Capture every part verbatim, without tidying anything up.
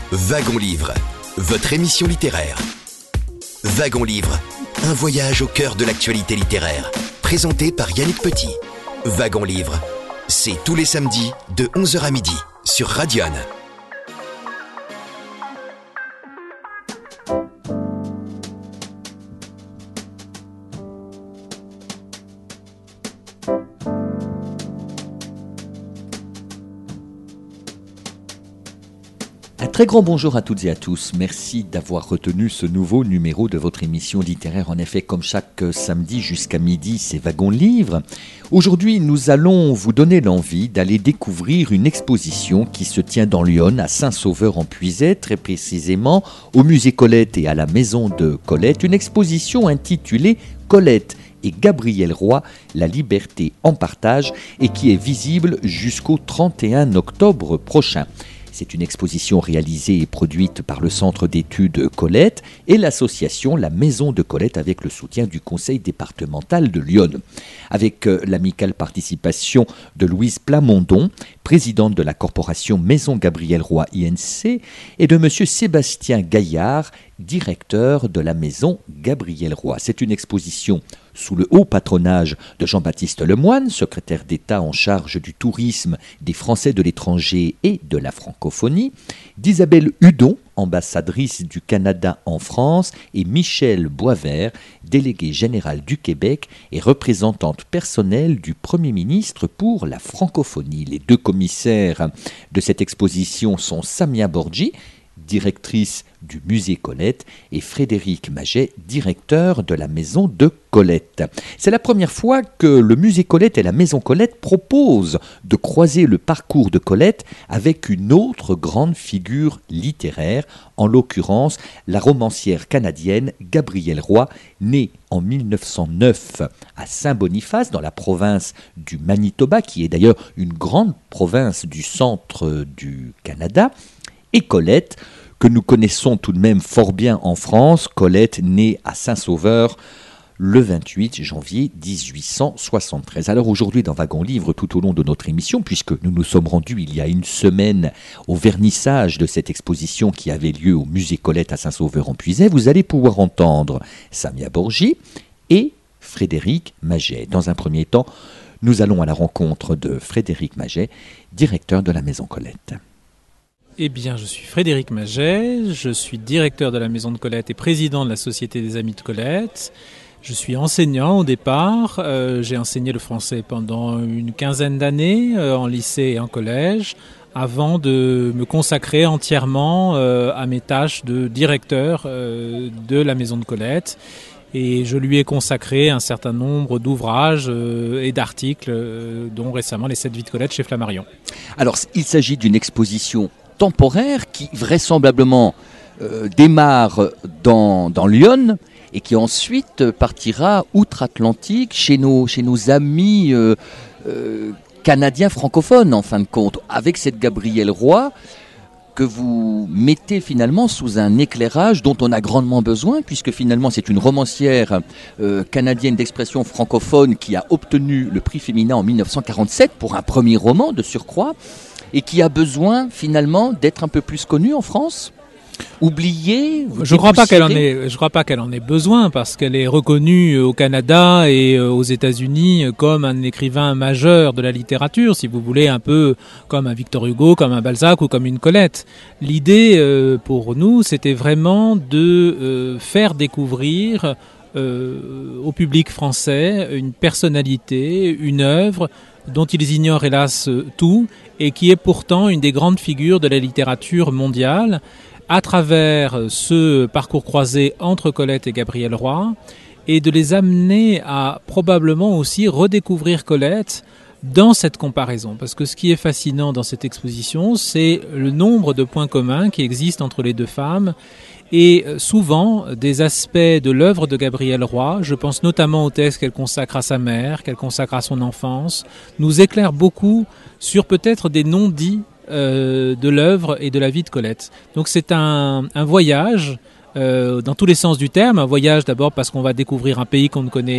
Wagon Livre, votre émission littéraire. Wagon Livre, un voyage au cœur de l'actualité littéraire. Présenté par Yannick Petit. Wagon Livre, c'est tous les samedis de onze heures à midi sur Radion. Très grand bonjour à toutes et à tous. Merci d'avoir retenu ce nouveau numéro de votre émission littéraire. En effet, comme chaque samedi jusqu'à midi, c'est Wagon Livre. Aujourd'hui, nous allons vous donner l'envie d'aller découvrir une exposition qui se tient dans Lyon, à Saint-Sauveur-en-Puisaye, très précisément au musée Colette et à la maison de Colette. Une exposition intitulée Colette et Gabriel Roy, la liberté en partage, et qui est visible jusqu'au trente et un octobre prochain. C'est une exposition réalisée et produite par le Centre d'études Colette et l'association La Maison de Colette avec le soutien du Conseil départemental de Lyon. Avec l'amicale participation de Louise Plamondon, présidente de la corporation Maison Gabriel Roy I N C, et de M. Sébastien Gaillard, directeur de la Maison Gabriel Roy. C'est une exposition sous le haut patronage de Jean-Baptiste Lemoyne, secrétaire d'État en charge du tourisme, des Français de l'étranger et de la francophonie, d'Isabelle Hudon, ambassadrice du Canada en France, et Michel Boisvert, déléguée générale du Québec et représentante personnelle du Premier ministre pour la francophonie. Les deux commissaires de cette exposition sont Samia Borgi, directrice du musée Colette, et Frédéric Maget, directeur de la maison de Colette. C'est la première fois que le musée Colette et la maison Colette proposent de croiser le parcours de Colette avec une autre grande figure littéraire, en l'occurrence la romancière canadienne Gabriel Roy, née en mille neuf cent neuf à Saint-Boniface, dans la province du Manitoba, qui est d'ailleurs une grande province du centre du Canada, et Colette, que nous connaissons tout de même fort bien en France, Colette née à Saint-Sauveur le vingt-huit janvier dix-huit cent soixante-treize. Alors aujourd'hui dans Wagon Livre, tout au long de notre émission, puisque nous nous sommes rendus il y a une semaine au vernissage de cette exposition qui avait lieu au musée Colette à Saint-Sauveur-en-Puisaye, vous allez pouvoir entendre Samia Borgi et Frédéric Maget. Dans un premier temps, nous allons à la rencontre de Frédéric Maget, directeur de la Maison Colette. Eh bien, je suis Frédéric Maget, je suis directeur de la Maison de Colette et président de la Société des Amis de Colette. Je suis enseignant au départ, euh, j'ai enseigné le français pendant une quinzaine d'années euh, en lycée et en collège, avant de me consacrer entièrement euh, à mes tâches de directeur euh, de la Maison de Colette. Et je lui ai consacré un certain nombre d'ouvrages euh, et d'articles, euh, dont récemment Les Sept Vies de Colette chez Flammarion. Alors, il s'agit d'une exposition temporaire qui vraisemblablement euh, démarre dans, dans Lyon et qui ensuite partira outre-Atlantique chez nos, chez nos amis euh, euh, canadiens francophones en fin de compte, avec cette Gabriel Roy que vous mettez finalement sous un éclairage dont on a grandement besoin, puisque finalement c'est une romancière euh, canadienne d'expression francophone qui a obtenu le prix féminin en mille neuf cent quarante-sept pour un premier roman de surcroît, et qui a besoin finalement d'être un peu plus connue en France, oubliée. Je crois pas qu'elle en ait, je crois pas qu'elle en ait besoin, parce qu'elle est reconnue au Canada et aux États-Unis comme un écrivain majeur de la littérature, si vous voulez, un peu comme un Victor Hugo, comme un Balzac ou comme une Colette. L'idée euh, pour nous, c'était vraiment de euh, faire découvrir euh, au public français une personnalité, une œuvre dont ils ignorent hélas tout, et qui est pourtant une des grandes figures de la littérature mondiale, à travers ce parcours croisé entre Colette et Gabriel Roy, et de les amener à probablement aussi redécouvrir Colette dans cette comparaison. Parce que ce qui est fascinant dans cette exposition, c'est le nombre de points communs qui existent entre les deux femmes, et souvent des aspects de l'œuvre de Gabriel Roy, je pense notamment au texte qu'elle consacre à sa mère, qu'elle consacre à son enfance, nous éclairent beaucoup sur peut-être des non-dits euh, de l'œuvre et de la vie de Colette. Donc c'est un, un voyage, euh, dans tous les sens du terme, un voyage d'abord parce qu'on va découvrir un pays qu'on ne connaît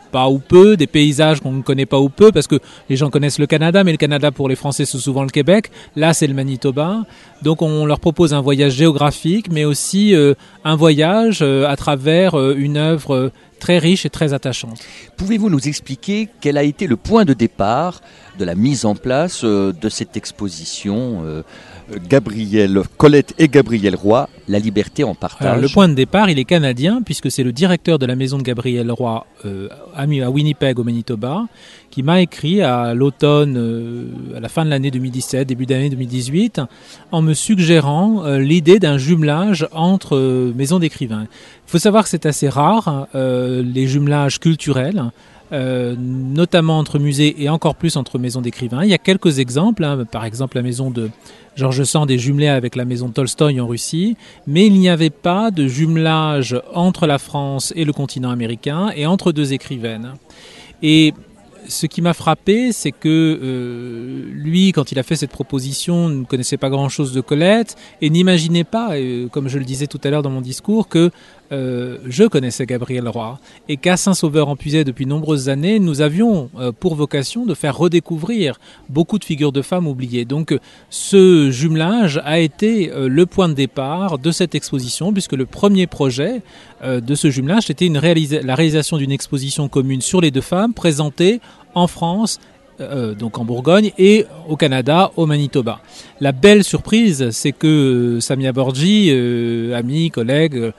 pas ou peu, des paysages qu'on ne connaît pas ou peu, parce que les gens connaissent le Canada, mais le Canada pour les Français c'est souvent le Québec. Là c'est le Manitoba. Donc on leur propose un voyage géographique, mais aussi euh, un voyage euh, à travers euh, une œuvre euh, très riche et très attachante. Pouvez-vous nous expliquer quel a été le point de départ de la mise en place euh, de cette exposition euh, Gabriel, Colette et Gabriel Roy, La liberté en partage? Alors, le point de départ, il est canadien, puisque c'est le directeur de la maison de Gabriel Roy euh, à Winnipeg, au Manitoba, qui m'a écrit à l'automne, euh, à la fin de l'année deux mille dix-sept, début d'année deux mille dix-huit, en me suggérant euh, l'idée d'un jumelage entre euh, maisons d'écrivains. Il faut savoir que c'est assez rare, euh, les jumelages culturels, Euh, notamment entre musées et encore plus entre maisons d'écrivains. Il y a quelques exemples, hein, par exemple la maison de Georges Sand est jumelée avec la maison de Tolstoï en Russie, mais il n'y avait pas de jumelage entre la France et le continent américain et entre deux écrivaines. Et ce qui m'a frappé, c'est que euh, lui, quand il a fait cette proposition, ne connaissait pas grand-chose de Colette et n'imaginait pas, euh, comme je le disais tout à l'heure dans mon discours, que euh, je connaissais Gabriel Roy et qu'à Saint-Sauveur-en-Puisaye, depuis nombreuses années, nous avions euh, pour vocation de faire redécouvrir beaucoup de figures de femmes oubliées. Donc ce jumelage a été euh, le point de départ de cette exposition, puisque le premier projet euh, de ce jumelage, c'était une réalisa- la réalisation d'une exposition commune sur les deux femmes présentée en France, euh, donc en Bourgogne, et au Canada, au Manitoba. La belle surprise, c'est que euh, Samia Borgi, euh, amie, collègue, euh,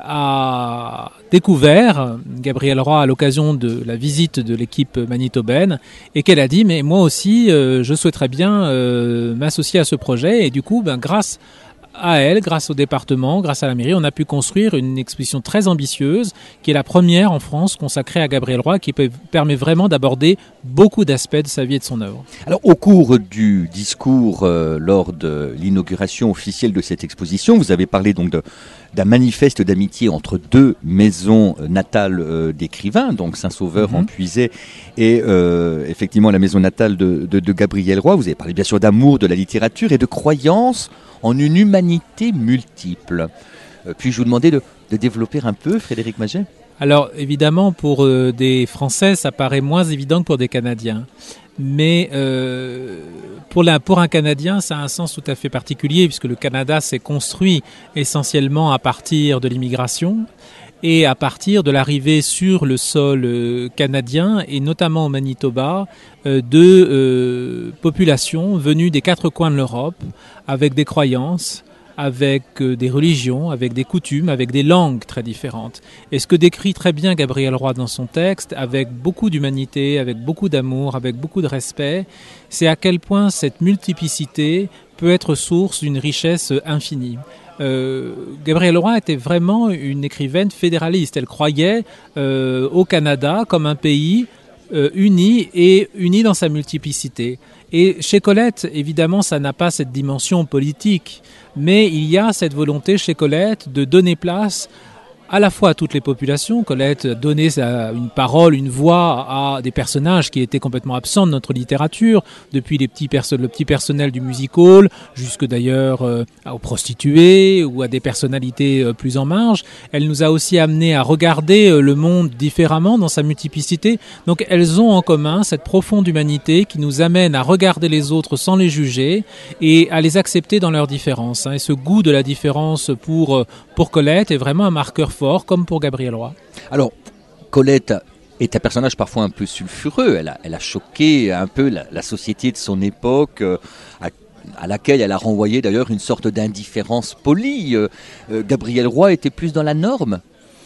a découvert Gabriel Roy à l'occasion de la visite de l'équipe manitobaine et qu'elle a dit mais moi aussi euh, je souhaiterais bien euh, m'associer à ce projet et du coup ben, grâce à elle, grâce au département, grâce à la mairie, on a pu construire une exposition très ambitieuse qui est la première en France consacrée à Gabriel Roy, qui peut, permet vraiment d'aborder beaucoup d'aspects de sa vie et de son œuvre. Alors, au cours du discours euh, lors de l'inauguration officielle de cette exposition, vous avez parlé donc de, d'un manifeste d'amitié entre deux maisons natales euh, d'écrivains, donc Saint-Sauveur-en-Puisaye et euh, effectivement la maison natale de, de, de Gabriel Roy. Vous avez parlé bien sûr d'amour, de la littérature et de croyance en une humanité multiple. Euh, puis-je vous demander de, de développer un peu, Frédéric Maget ? Alors évidemment, pour euh, des Français, ça paraît moins évident que pour des Canadiens. Mais euh, pour, la, pour un Canadien, ça a un sens tout à fait particulier, puisque le Canada s'est construit essentiellement à partir de l'immigration et à partir de l'arrivée sur le sol euh, canadien, et notamment au Manitoba, euh, de euh, populations venues des quatre coins de l'Europe, avec des croyances, avec euh, des religions, avec des coutumes, avec des langues très différentes. Et ce que décrit très bien Gabriel Roy dans son texte, avec beaucoup d'humanité, avec beaucoup d'amour, avec beaucoup de respect, c'est à quel point cette multiplicité peut être source d'une richesse infinie. Euh, Gabriel Roy était vraiment une écrivaine fédéraliste. Elle croyait euh, au Canada comme un pays euh, uni et uni dans sa multiplicité. Et chez Colette, évidemment, ça n'a pas cette dimension politique, mais il y a cette volonté chez Colette de donner place à la fois à toutes les populations. Colette donnait sa, une parole, une voix à des personnages qui étaient complètement absents de notre littérature, depuis les petits perso- le petit personnel du music hall, jusque d'ailleurs euh, aux prostituées ou à des personnalités euh, plus en marge. Elle nous a aussi amené à regarder euh, le monde différemment dans sa multiplicité. Donc elles ont en commun cette profonde humanité qui nous amène à regarder les autres sans les juger et à les accepter dans leurs différences. Hein. Et ce goût de la différence pour, euh, pour Colette est vraiment un marqueur fort, comme pour Gabriel Roy. Alors, Colette est un personnage parfois un peu sulfureux. Elle a, elle a choqué un peu la, la société de son époque, euh, à, à laquelle elle a renvoyé d'ailleurs une sorte d'indifférence polie. Euh, euh, Gabriel Roy était plus dans la norme.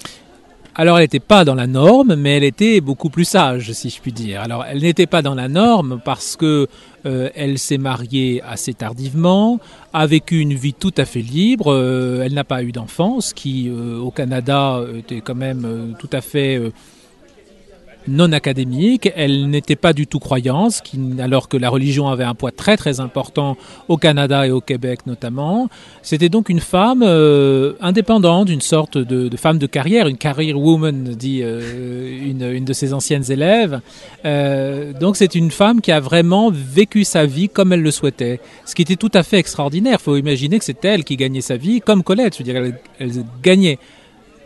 Alors, elle n'était pas dans la norme, mais elle était beaucoup plus sage, si je puis dire. Alors, elle n'était pas dans la norme parce que euh, elle s'est mariée assez tardivement, a vécu une vie tout à fait libre. Euh, elle n'a pas eu d'enfant, ce qui, euh, au Canada, était quand même euh, tout à fait euh, non académique. Elle n'était pas du tout croyante, qui, alors que la religion avait un poids très très important au Canada et au Québec notamment. C'était donc une femme euh, indépendante, une sorte de, de femme de carrière, une career woman, dit euh, une, une de ses anciennes élèves. Euh, donc c'est une femme qui a vraiment vécu sa vie comme elle le souhaitait, ce qui était tout à fait extraordinaire. Il faut imaginer que c'est elle qui gagnait sa vie comme Colette, je veux dire, elle, elle gagnait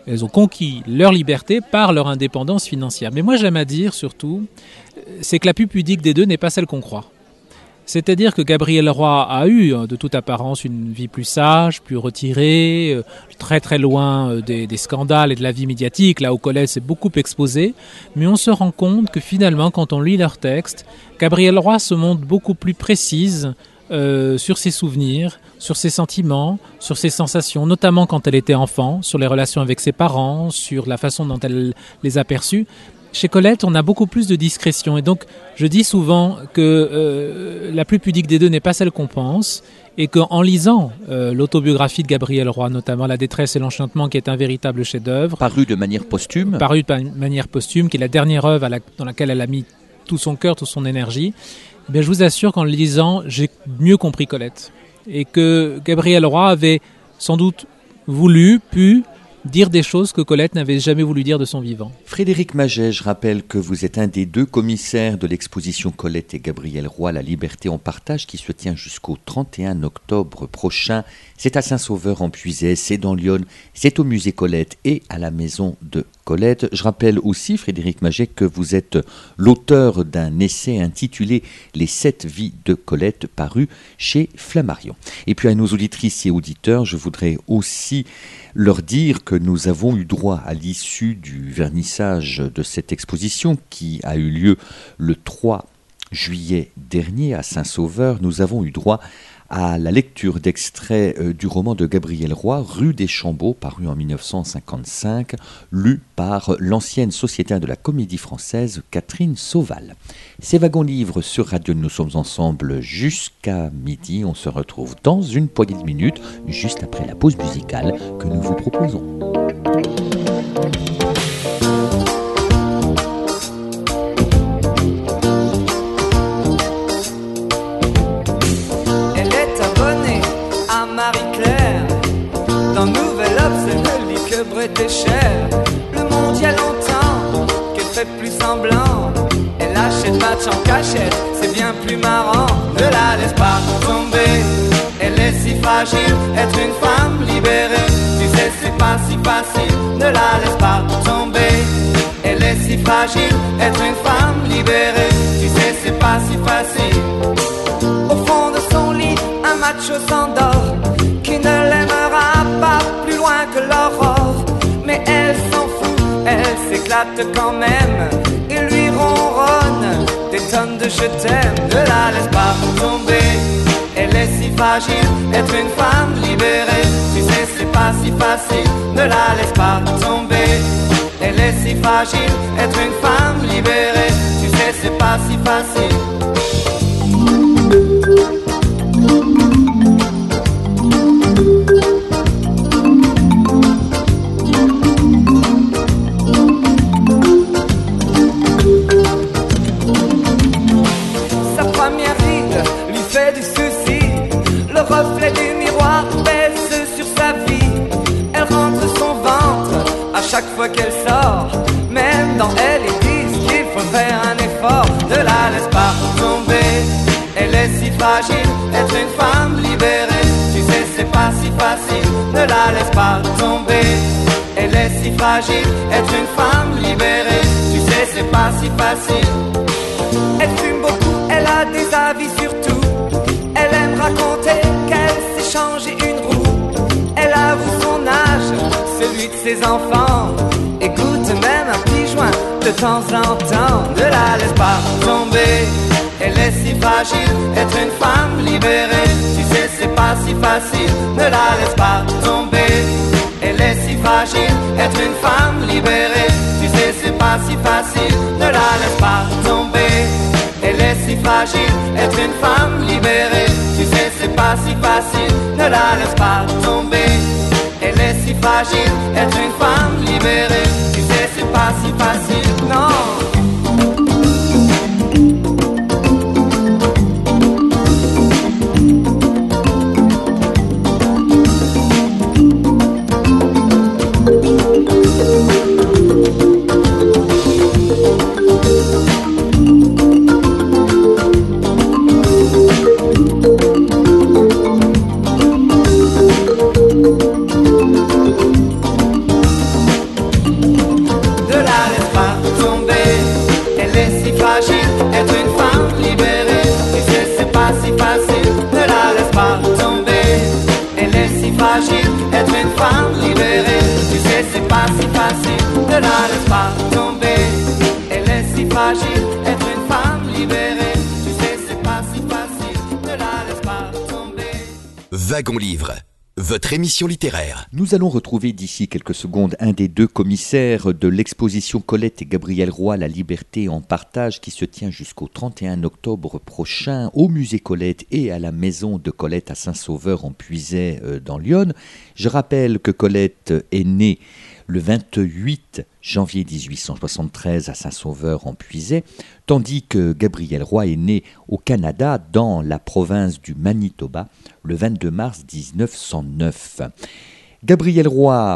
Elles ont conquis leur liberté par leur indépendance financière. Mais moi, j'aime à dire, surtout, c'est que la plus pudique des deux n'est pas celle qu'on croit. C'est-à-dire que Gabrielle Roy a eu, de toute apparence, une vie plus sage, plus retirée, très très loin des, des scandales et de la vie médiatique. Là, au collège, c'est beaucoup exposé. Mais on se rend compte que finalement, quand on lit leurs textes, Gabrielle Roy se montre beaucoup plus précise euh, sur ses souvenirs, sur ses sentiments, sur ses sensations, notamment quand elle était enfant, sur les relations avec ses parents, sur la façon dont elle les a perçues. Chez Colette, on a beaucoup plus de discrétion. Et donc, je dis souvent que euh, la plus pudique des deux n'est pas celle qu'on pense. Et qu'en lisant euh, l'autobiographie de Gabrielle Roy, notamment La détresse et l'enchantement, qui est un véritable chef-d'œuvre. Paru de manière posthume. Paru de manière posthume, qui est la dernière œuvre à la, dans laquelle elle a mis tout son cœur, toute son énergie. Eh bien, je vous assure qu'en le lisant, j'ai mieux compris Colette. Et que Gabrielle Roy avait sans doute voulu, pu dire des choses que Colette n'avait jamais voulu dire de son vivant. Frédéric Maget, je rappelle que vous êtes un des deux commissaires de l'exposition Colette et Gabrielle Roy, La Liberté en partage, qui se tient jusqu'au trente et un octobre prochain. C'est à Saint-Sauveur-en-Puisaye, c'est dans Lyon, c'est au musée Colette et à la maison de Colette. Je rappelle aussi, Frédéric Maget, que vous êtes l'auteur d'un essai intitulé « Les sept vies de Colette » paru chez Flammarion. Et puis à nos auditrices et auditeurs, je voudrais aussi leur dire que nous avons eu droit à l'issue du vernissage de cette exposition qui a eu lieu le trois juillet dernier à Saint-Sauveur. Nous avons eu droit à la lecture d'extraits euh, du roman de Gabrielle Roy, Rue des Chambeaux, paru en dix-neuf cent cinquante-cinq, lu par l'ancienne sociétaire de la Comédie Française, Catherine Sauval. C'est Wagon Livre sur Radio, nous sommes ensemble jusqu'à midi. On se retrouve dans une poignée de minutes, juste après la pause musicale que nous vous proposons. Marie-Claire, dans Nouvel Obs, elle ne lit que Bret et Cher. Le monde y a longtemps qu'elle fait plus semblant. Elle achète match en cachette, c'est bien plus marrant. Ne la laisse pas tomber, elle est si fragile. Être une femme libérée, tu sais c'est pas si facile. Ne la laisse pas tomber, elle est si fragile. Être une femme libérée, tu sais c'est pas si facile. Au fond de son lit, un macho s'endort, qui ne l'aimera pas plus loin que l'aurore. Mais elle s'en fout, elle s'éclate quand même, et lui ronronne des tonnes de je t'aime. Ne la laisse pas tomber, elle est si fragile. Être une femme libérée, tu sais c'est pas si facile. Ne la laisse pas tomber, elle est si fragile. Être une femme libérée, tu sais c'est pas si facile. Sa première ride lui fait du souci, le reflet du miroir baisse sur sa vie. Elle rentre son ventre à chaque fois qu'elle sort, même dans elle ils disent qu'il faut faire un effort. Ne la laisse pas tomber, elle est si fragile. Être une femme libérée, tu sais c'est pas si facile. Ne la laisse pas tomber, elle est si fragile. Être une femme libérée, tu sais c'est pas si facile. Elle fume beaucoup, elle a des avis sur tout. Elle aime raconter qu'elle s'est changé une roue. Elle avoue son âge, celui de ses enfants, écoute même un petit joint de temps en temps. Ne la laisse pas tomber, elle est si fragile. Être une femme libérée, tu sais c'est pas si facile. Ne la laisse pas tomber, elle est si fragile. Être une femme libérée, tu sais c'est pas si facile. Ne la laisse pas tomber, elle est si fragile. Être une femme libérée, tu sais c'est pas si facile. Ne la laisse pas tomber, elle est si fragile. Être une femme libérée, tu sais c'est pas si facile. Non. être une femme libérée. Tu sais, c'est pas si facile, ne la laisse pas tomber. Elle est si fragile, être une femme libérée. Tu sais, c'est pas si facile, ne la laisse pas tomber. Wagon Livre, votre émission littéraire. Nous allons retrouver d'ici quelques secondes un des deux commissaires de l'exposition Colette et Gabriel Roy, La Liberté en partage, qui se tient jusqu'au trente et un octobre prochain au musée Colette et à la maison de Colette à Saint-Sauveur-en-Puisaye euh, dans l'Yonne. Je rappelle que Colette est née le vingt-huit janvier dix-huit cent soixante-treize à Saint-Sauveur-en-Puisaye, tandis que Gabriel Roy est né au Canada, dans la province du Manitoba, le vingt-deux mars dix-neuf cent neuf. Gabriel Roy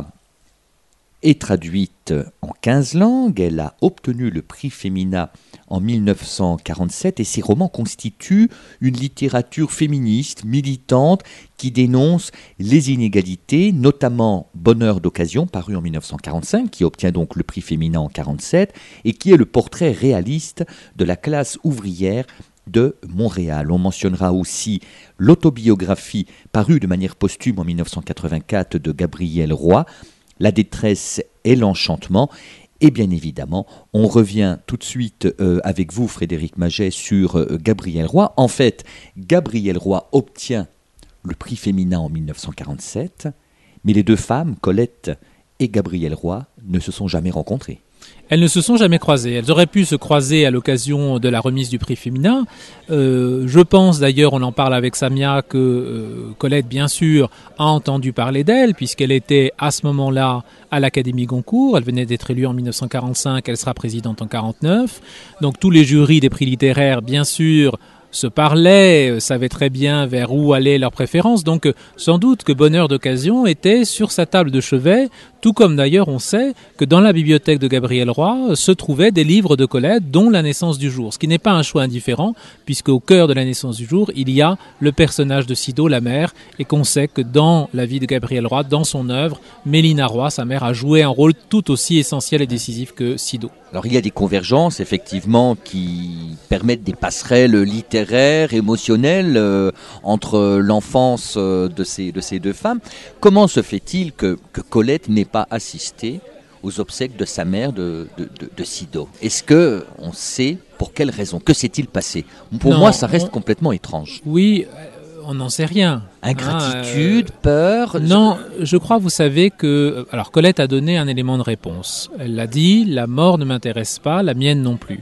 est traduite en quinze langues, elle a obtenu le prix Femina en mille neuf cent quarante-sept et ses romans constituent une littérature féministe, militante, qui dénonce les inégalités, notamment Bonheur d'occasion, paru en mille neuf cent quarante-cinq, qui obtient donc le prix Femina en quarante-sept, et qui est le portrait réaliste de la classe ouvrière de Montréal. On mentionnera aussi l'autobiographie parue de manière posthume en mille neuf cent quatre-vingt-quatre de Gabriel Roy, La détresse et l'enchantement. Et bien évidemment, on revient tout de suite euh, avec vous, Frédéric Maget, sur euh, Gabriel Roy. En fait, Gabriel Roy obtient le prix Femina en mille neuf cent quarante-sept, mais les deux femmes, Colette et Gabriel Roy, ne se sont jamais rencontrées. Elles ne se sont jamais croisées. Elles auraient pu se croiser à l'occasion de la remise du prix Femina. Euh, je pense d'ailleurs, on en parle avec Samia, que euh, Colette, bien sûr, a entendu parler d'elle, puisqu'elle était à ce moment-là à l'Académie Goncourt. Elle venait d'être élue en mille neuf cent quarante-cinq, elle sera présidente en quarante-neuf. Donc tous les jurys des prix littéraires, bien sûr, se parlaient, savaient très bien vers où allaient leurs préférences. Donc sans doute que Bonheur d'occasion était sur sa table de chevet, tout comme d'ailleurs on sait que dans la bibliothèque de Gabriel Roy se trouvaient des livres de Colette, dont La naissance du jour, ce qui n'est pas un choix indifférent, puisque au cœur de La naissance du jour, il y a le personnage de Sido, la mère, et qu'on sait que dans la vie de Gabriel Roy, dans son œuvre, Mélina Roy, sa mère, a joué un rôle tout aussi essentiel et décisif que Sido. Alors il y a des convergences effectivement qui permettent des passerelles littéraires, émotionnelles euh, entre l'enfance euh, de ces, de ces deux femmes. Comment se fait-il que, que Colette n'ait pas assisté aux obsèques de sa mère de, de, de, de Sido? Est-ce qu'on sait pour quelle raison? Que s'est-il passé? Pour non, moi ça reste on... complètement étrange. Oui, on n'en sait rien. Ingratitude, hein, euh, peur. Non, je crois, vous savez que... Alors, Colette a donné un élément de réponse. Elle l'a dit, la mort ne m'intéresse pas, la mienne non plus.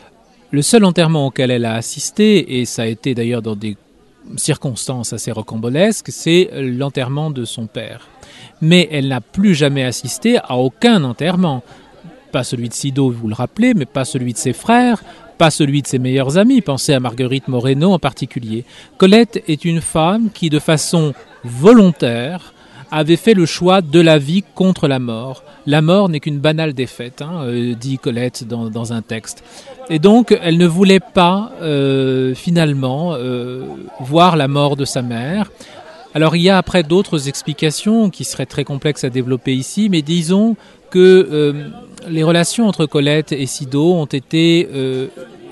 Le seul enterrement auquel elle a assisté, et ça a été d'ailleurs dans des circonstances assez rocambolesques, c'est l'enterrement de son père. Mais elle n'a plus jamais assisté à aucun enterrement. Pas celui de Sido, vous le rappelez, mais pas celui de ses frères, pas celui de ses meilleurs amis, pensez à Marguerite Moreno en particulier. Colette est une femme qui, de façon volontaire, avait fait le choix de la vie contre la mort. La mort n'est qu'une banale défaite, hein, euh, dit Colette dans, dans un texte. Et donc, elle ne voulait pas, euh, finalement, euh, voir la mort de sa mère. Alors, il y a après d'autres explications qui seraient très complexes à développer ici, mais disons que euh, les relations entre Colette et Sido ont été euh,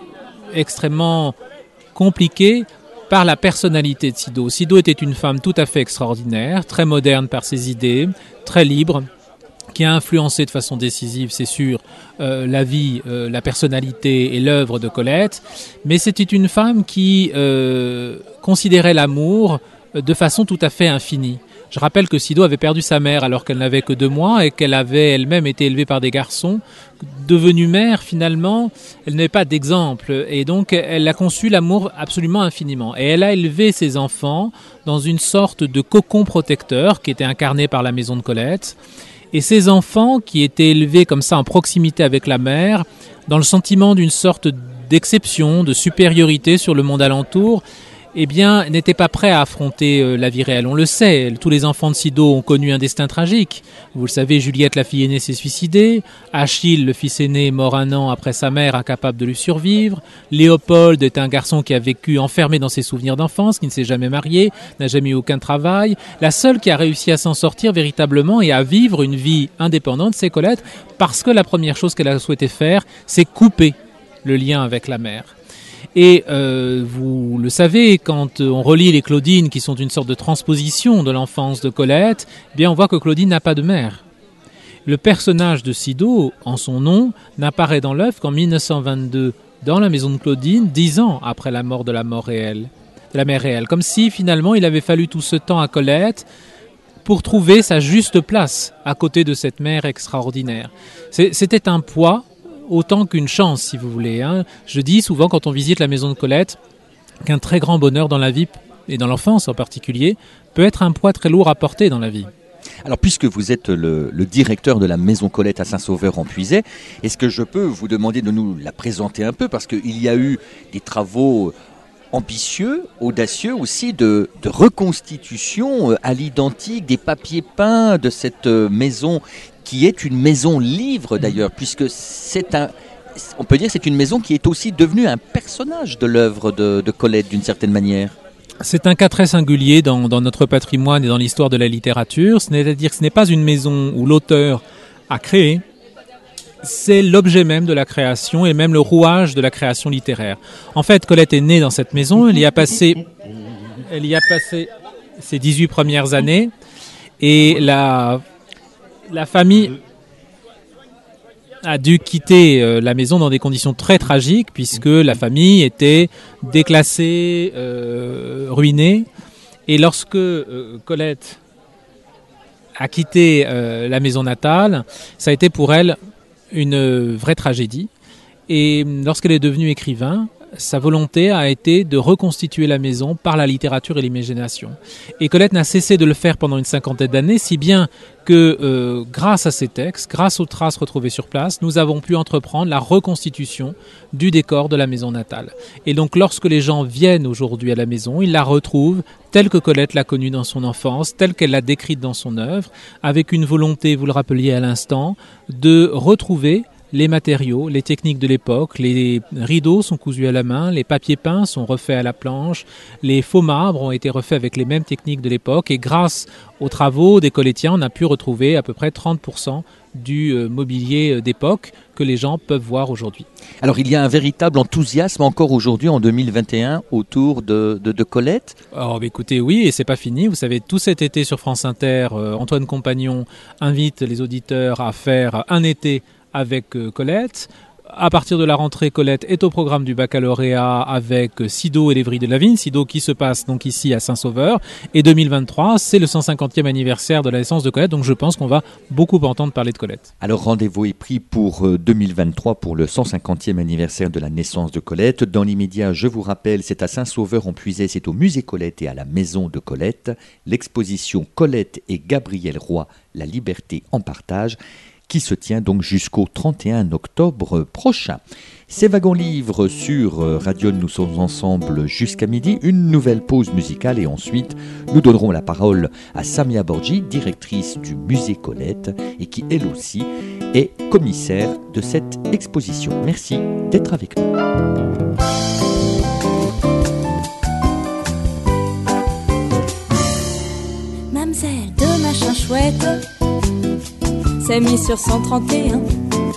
extrêmement compliquées par la personnalité de Sido. Sido était une femme tout à fait extraordinaire, très moderne par ses idées, très libre, qui a influencé de façon décisive, c'est sûr, euh, la vie, euh, la personnalité et l'œuvre de Colette. Mais c'était une femme qui euh, considérait l'amour de façon tout à fait infinie. Je rappelle que Sido avait perdu sa mère alors qu'elle n'avait que deux mois et qu'elle avait elle-même été élevée par des garçons. Devenue mère, finalement, elle n'avait pas d'exemple. Et donc, elle a conçu l'amour absolument infiniment. Et elle a élevé ses enfants dans une sorte de cocon protecteur qui était incarné par la maison de Colette. Et ces enfants, qui étaient élevés comme ça en proximité avec la mère, dans le sentiment d'une sorte d'exception, de supériorité sur le monde alentour, eh bien, n'étaient pas prêts à affronter euh, la vie réelle. On le sait, tous les enfants de Sido ont connu un destin tragique. Vous le savez, Juliette, la fille aînée, s'est suicidée. Achille, le fils aîné, mort un an après sa mère, incapable de lui survivre. Léopold est un garçon qui a vécu enfermé dans ses souvenirs d'enfance, qui ne s'est jamais marié, n'a jamais eu aucun travail. La seule qui a réussi à s'en sortir véritablement et à vivre une vie indépendante, c'est Colette, parce que la première chose qu'elle a souhaité faire, c'est couper le lien avec la mère. Et euh, vous le savez, quand on relit les Claudines, qui sont une sorte de transposition de l'enfance de Colette, eh bien on voit que Claudine n'a pas de mère. Le personnage de Sido, en son nom, n'apparaît dans l'œuvre qu'en mille neuf cent vingt-deux, dans la maison de Claudine, dix ans après la mort de la mort réelle, de la mère réelle. Comme si finalement il avait fallu tout ce temps à Colette pour trouver sa juste place à côté de cette mère extraordinaire. C'est, c'était un poids autant qu'une chance, si vous voulez. Hein. Je dis souvent, quand on visite la maison de Colette, qu'un très grand bonheur dans la vie, et dans l'enfance en particulier, peut être un poids très lourd à porter dans la vie. Alors, puisque vous êtes le, le directeur de la maison Colette à Saint-Sauveur-en-Puisaye, est-ce que je peux vous demander de nous la présenter un peu? Parce qu'il y a eu des travaux ambitieux, audacieux aussi, de, de reconstitution à l'identique des papiers peints de cette maison, qui est une maison livre d'ailleurs, puisque c'est un, on peut dire que c'est une maison qui est aussi devenue un personnage de l'œuvre de, de Colette d'une certaine manière. C'est un cas très singulier dans, dans notre patrimoine et dans l'histoire de la littérature, c'est-à-dire que ce n'est pas une maison où l'auteur a créé, c'est l'objet même de la création et même le rouage de la création littéraire. En fait, Colette est née dans cette maison, elle y a passé, elle y a passé ses dix-huit premières années, et la, la famille a dû quitter euh, la maison dans des conditions très tragiques, puisque la famille était déclassée, euh, ruinée, et lorsque euh, Colette a quitté euh, la maison natale, ça a été pour elle une vraie tragédie. Et lorsqu'elle est devenue écrivain, sa volonté a été de reconstituer la maison par la littérature et l'imagination. Et Colette n'a cessé de le faire pendant une cinquantaine d'années, si bien que euh, grâce à ces textes, grâce aux traces retrouvées sur place, nous avons pu entreprendre la reconstitution du décor de la maison natale. Et donc lorsque les gens viennent aujourd'hui à la maison, ils la retrouvent telle que Colette l'a connue dans son enfance, telle qu'elle l'a décrite dans son œuvre, avec une volonté, vous le rappeliez à l'instant, de retrouver les matériaux, les techniques de l'époque. Les rideaux sont cousus à la main, les papiers peints sont refaits à la planche, les faux marbres ont été refaits avec les mêmes techniques de l'époque, et grâce aux travaux des Colettiens, on a pu retrouver à peu près trente pour cent du euh, mobilier d'époque que les gens peuvent voir aujourd'hui. Alors il y a un véritable enthousiasme encore aujourd'hui en deux mille vingt et un autour de, de, de Colette. Alors écoutez, oui, et c'est pas fini. Vous savez, tout cet été sur France Inter, euh, Antoine Compagnon invite les auditeurs à faire un été avec euh, Colette. À partir de la rentrée, Colette est au programme du baccalauréat avec Sido et l'Évry de la Vigne. Sido qui se passe donc ici à Saint-Sauveur. Et deux mille vingt-trois, c'est le cent cinquantième anniversaire de la naissance de Colette. Donc je pense qu'on va beaucoup entendre parler de Colette. Alors rendez-vous est pris pour deux mille vingt-trois pour le cent cinquantième anniversaire de la naissance de Colette. Dans l'immédiat, je vous rappelle, c'est à Saint-Sauveur-en-Puisaye, c'est au musée Colette et à la maison de Colette. L'exposition Colette et Gabriel Roy, la liberté en partage, qui se tient donc jusqu'au trente et un octobre prochain. C'est Wagon Livre sur Radio Nous sommes ensemble jusqu'à midi. Une nouvelle pause musicale et ensuite nous donnerons la parole à Samia Borgi, directrice du musée Colette et qui elle aussi est commissaire de cette exposition. Merci d'être avec nous. Mamselle de machin chouette s'est mis sur cent trente et un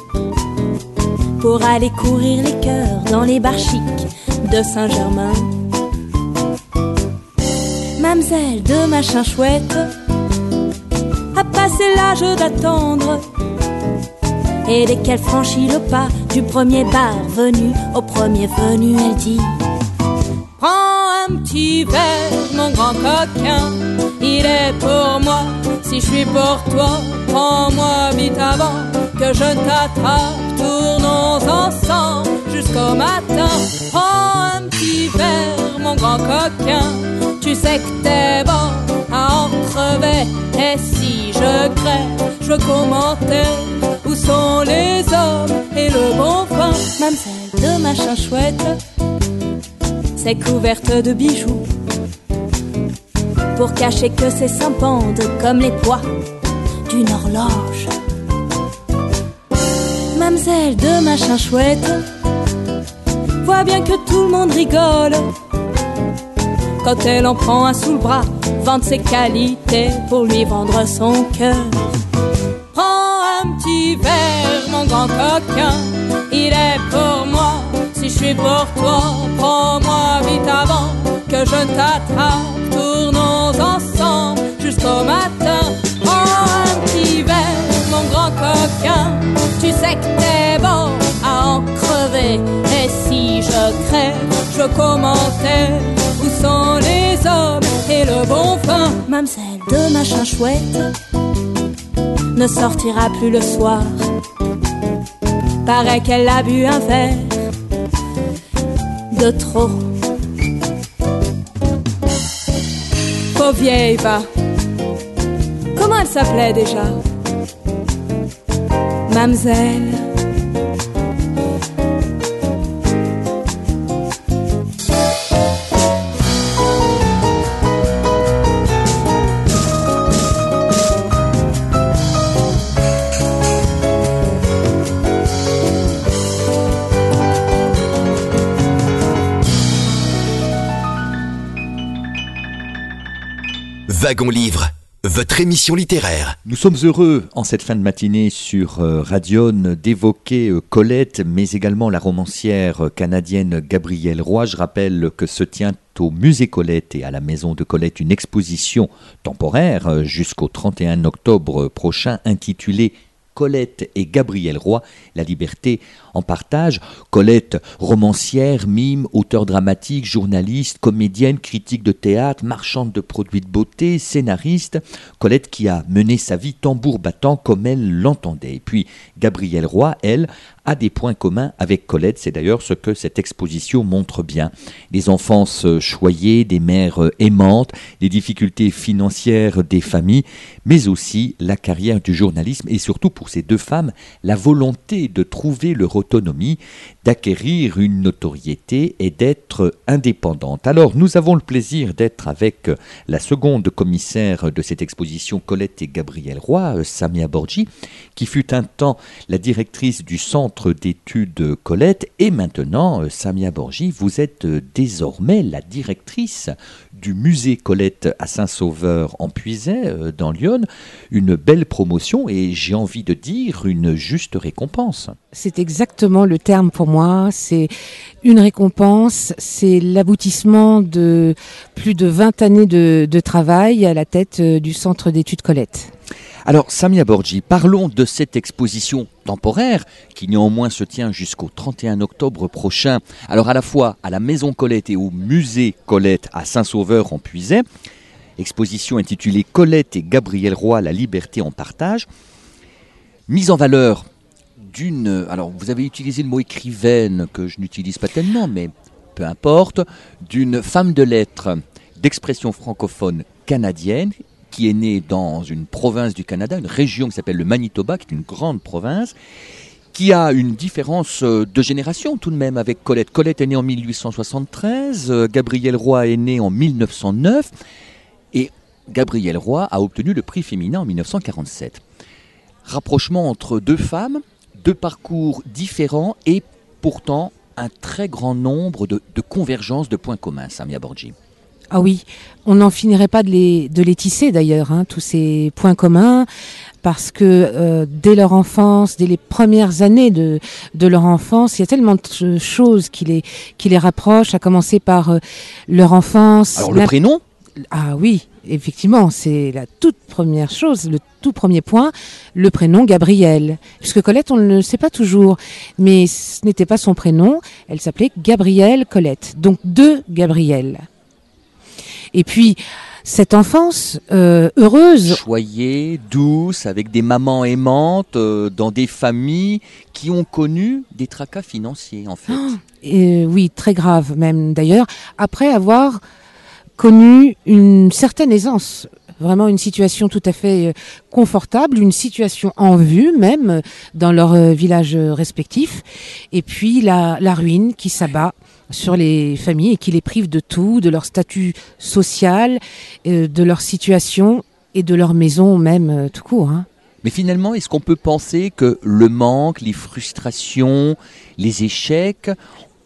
pour aller courir les cœurs dans les bars chics de Saint-Germain. Mamselle de machin chouette a passé l'âge d'attendre, et dès qu'elle franchit le pas du premier bar venu au premier venu, elle dit: prends un petit verre, mon grand coquin, il est pour moi. Si je suis pour toi, prends-moi vite avant que je t'attrape. Tournons ensemble jusqu'au matin. Prends un petit verre, mon grand coquin, tu sais que t'es bon à en crever. Et si je crève, je veux commenter où sont les hommes et le bon pain. Mamselle de machin chouette s'est couverte de bijoux pour cacher que ses seins pendent comme les poids d'une horloge. Mamselle de machin chouette voit bien que tout le monde rigole quand elle en prend un sous le bras, vante ses qualités pour lui vendre son cœur. Prends un petit verre, mon grand coquin, il est pour moi. Si je suis pour toi, prends Prends-moi vite avant que je ne t'attrape. Tournons ensemble jusqu'au matin. Prends un petit verre, mon grand coquin. Tu sais que t'es bon à en crever. Et si je crève, je commentais. Où sont les hommes et le bon vin? Mamselle de machin chouette ne sortira plus le soir. Paraît qu'elle a bu un verre de trop. Pauvre vieille, va. Comment elle s'appelait déjà? Mamselle. Wagon Livre, votre émission littéraire. Nous sommes heureux en cette fin de matinée sur euh, Radion d'évoquer euh, Colette, mais également la romancière canadienne Gabrielle Roy. Je rappelle que se tient au musée Colette et à la maison de Colette une exposition temporaire euh, jusqu'au trente et un octobre prochain intitulée Colette et Gabrielle Roy, la liberté en partage. Colette, romancière, mime, auteure dramatique, journaliste, comédienne, critique de théâtre, marchande de produits de beauté, scénariste. Colette qui a mené sa vie tambour battant comme elle l'entendait. Et puis Gabrielle Roy, elle, a des points communs avec Colette. C'est d'ailleurs ce que cette exposition montre bien. Des enfances choyées, des mères aimantes, les difficultés financières des familles, mais aussi la carrière du journalisme et surtout pour ces deux femmes, la volonté de trouver leur autonomie, d'acquérir une notoriété et d'être indépendante. Alors, nous avons le plaisir d'être avec la seconde commissaire de cette exposition, Colette et Gabrielle Roy, Samia Borgi, qui fut un temps la directrice du centre d'études Colette, et maintenant, Samia Borgi, vous êtes désormais la directrice du musée Colette à Saint-Sauveur-en-Puisaye, dans Lyon. Une belle promotion et j'ai envie de dire une juste récompense. C'est exactement le terme pour moi, c'est une récompense, c'est l'aboutissement de plus de vingt années de, de travail à la tête du centre d'études Colette. Alors Samia Borgi, parlons de cette exposition temporaire qui néanmoins se tient jusqu'au trente et un octobre prochain. Alors à la fois à la maison Colette et au musée Colette à Saint-Sauveur-en-Puisaye. Exposition intitulée Colette et Gabrielle Roy, la liberté en partage. Mise en valeur d'une... Alors vous avez utilisé le mot écrivaine que je n'utilise pas tellement, mais peu importe. D'une femme de lettres d'expression francophone canadienne qui est née dans une province du Canada, une région qui s'appelle le Manitoba, qui est une grande province, qui a une différence de génération tout de même avec Colette. Colette est née en mille huit cent soixante-treize, Gabrielle Roy est née en mille neuf cent neuf, et Gabrielle Roy a obtenu le prix féminin en mille neuf cent quarante-sept. Rapprochement entre deux femmes, deux parcours différents et pourtant un très grand nombre de, de convergences de points communs, Samia Borgi. Ah oui, on n'en finirait pas de les, de les tisser d'ailleurs, hein, tous ces points communs, parce que euh, dès leur enfance, dès les premières années de, de leur enfance, il y a tellement de choses qui les, qui les rapprochent, à commencer par euh, leur enfance. Alors le prénom ? Ah oui, effectivement, c'est la toute première chose, le tout premier point, le prénom Gabrielle. Puisque Colette, on ne le sait pas toujours, mais ce n'était pas son prénom, elle s'appelait Gabrielle Colette, donc deux Gabrielles. Et puis, cette enfance euh, heureuse... Choyée, douce, avec des mamans aimantes, euh, dans des familles qui ont connu des tracas financiers, en fait. Oh, et, oui, très grave même, d'ailleurs, après avoir connu une certaine aisance, vraiment une situation tout à fait confortable, une situation en vue même, dans leur euh, village respectif, et puis la, la ruine qui s'abat sur les familles et qui les prive de tout, de leur statut social, euh, de leur situation et de leur maison même euh, tout court. Hein. Mais finalement, est-ce qu'on peut penser que le manque, les frustrations, les échecs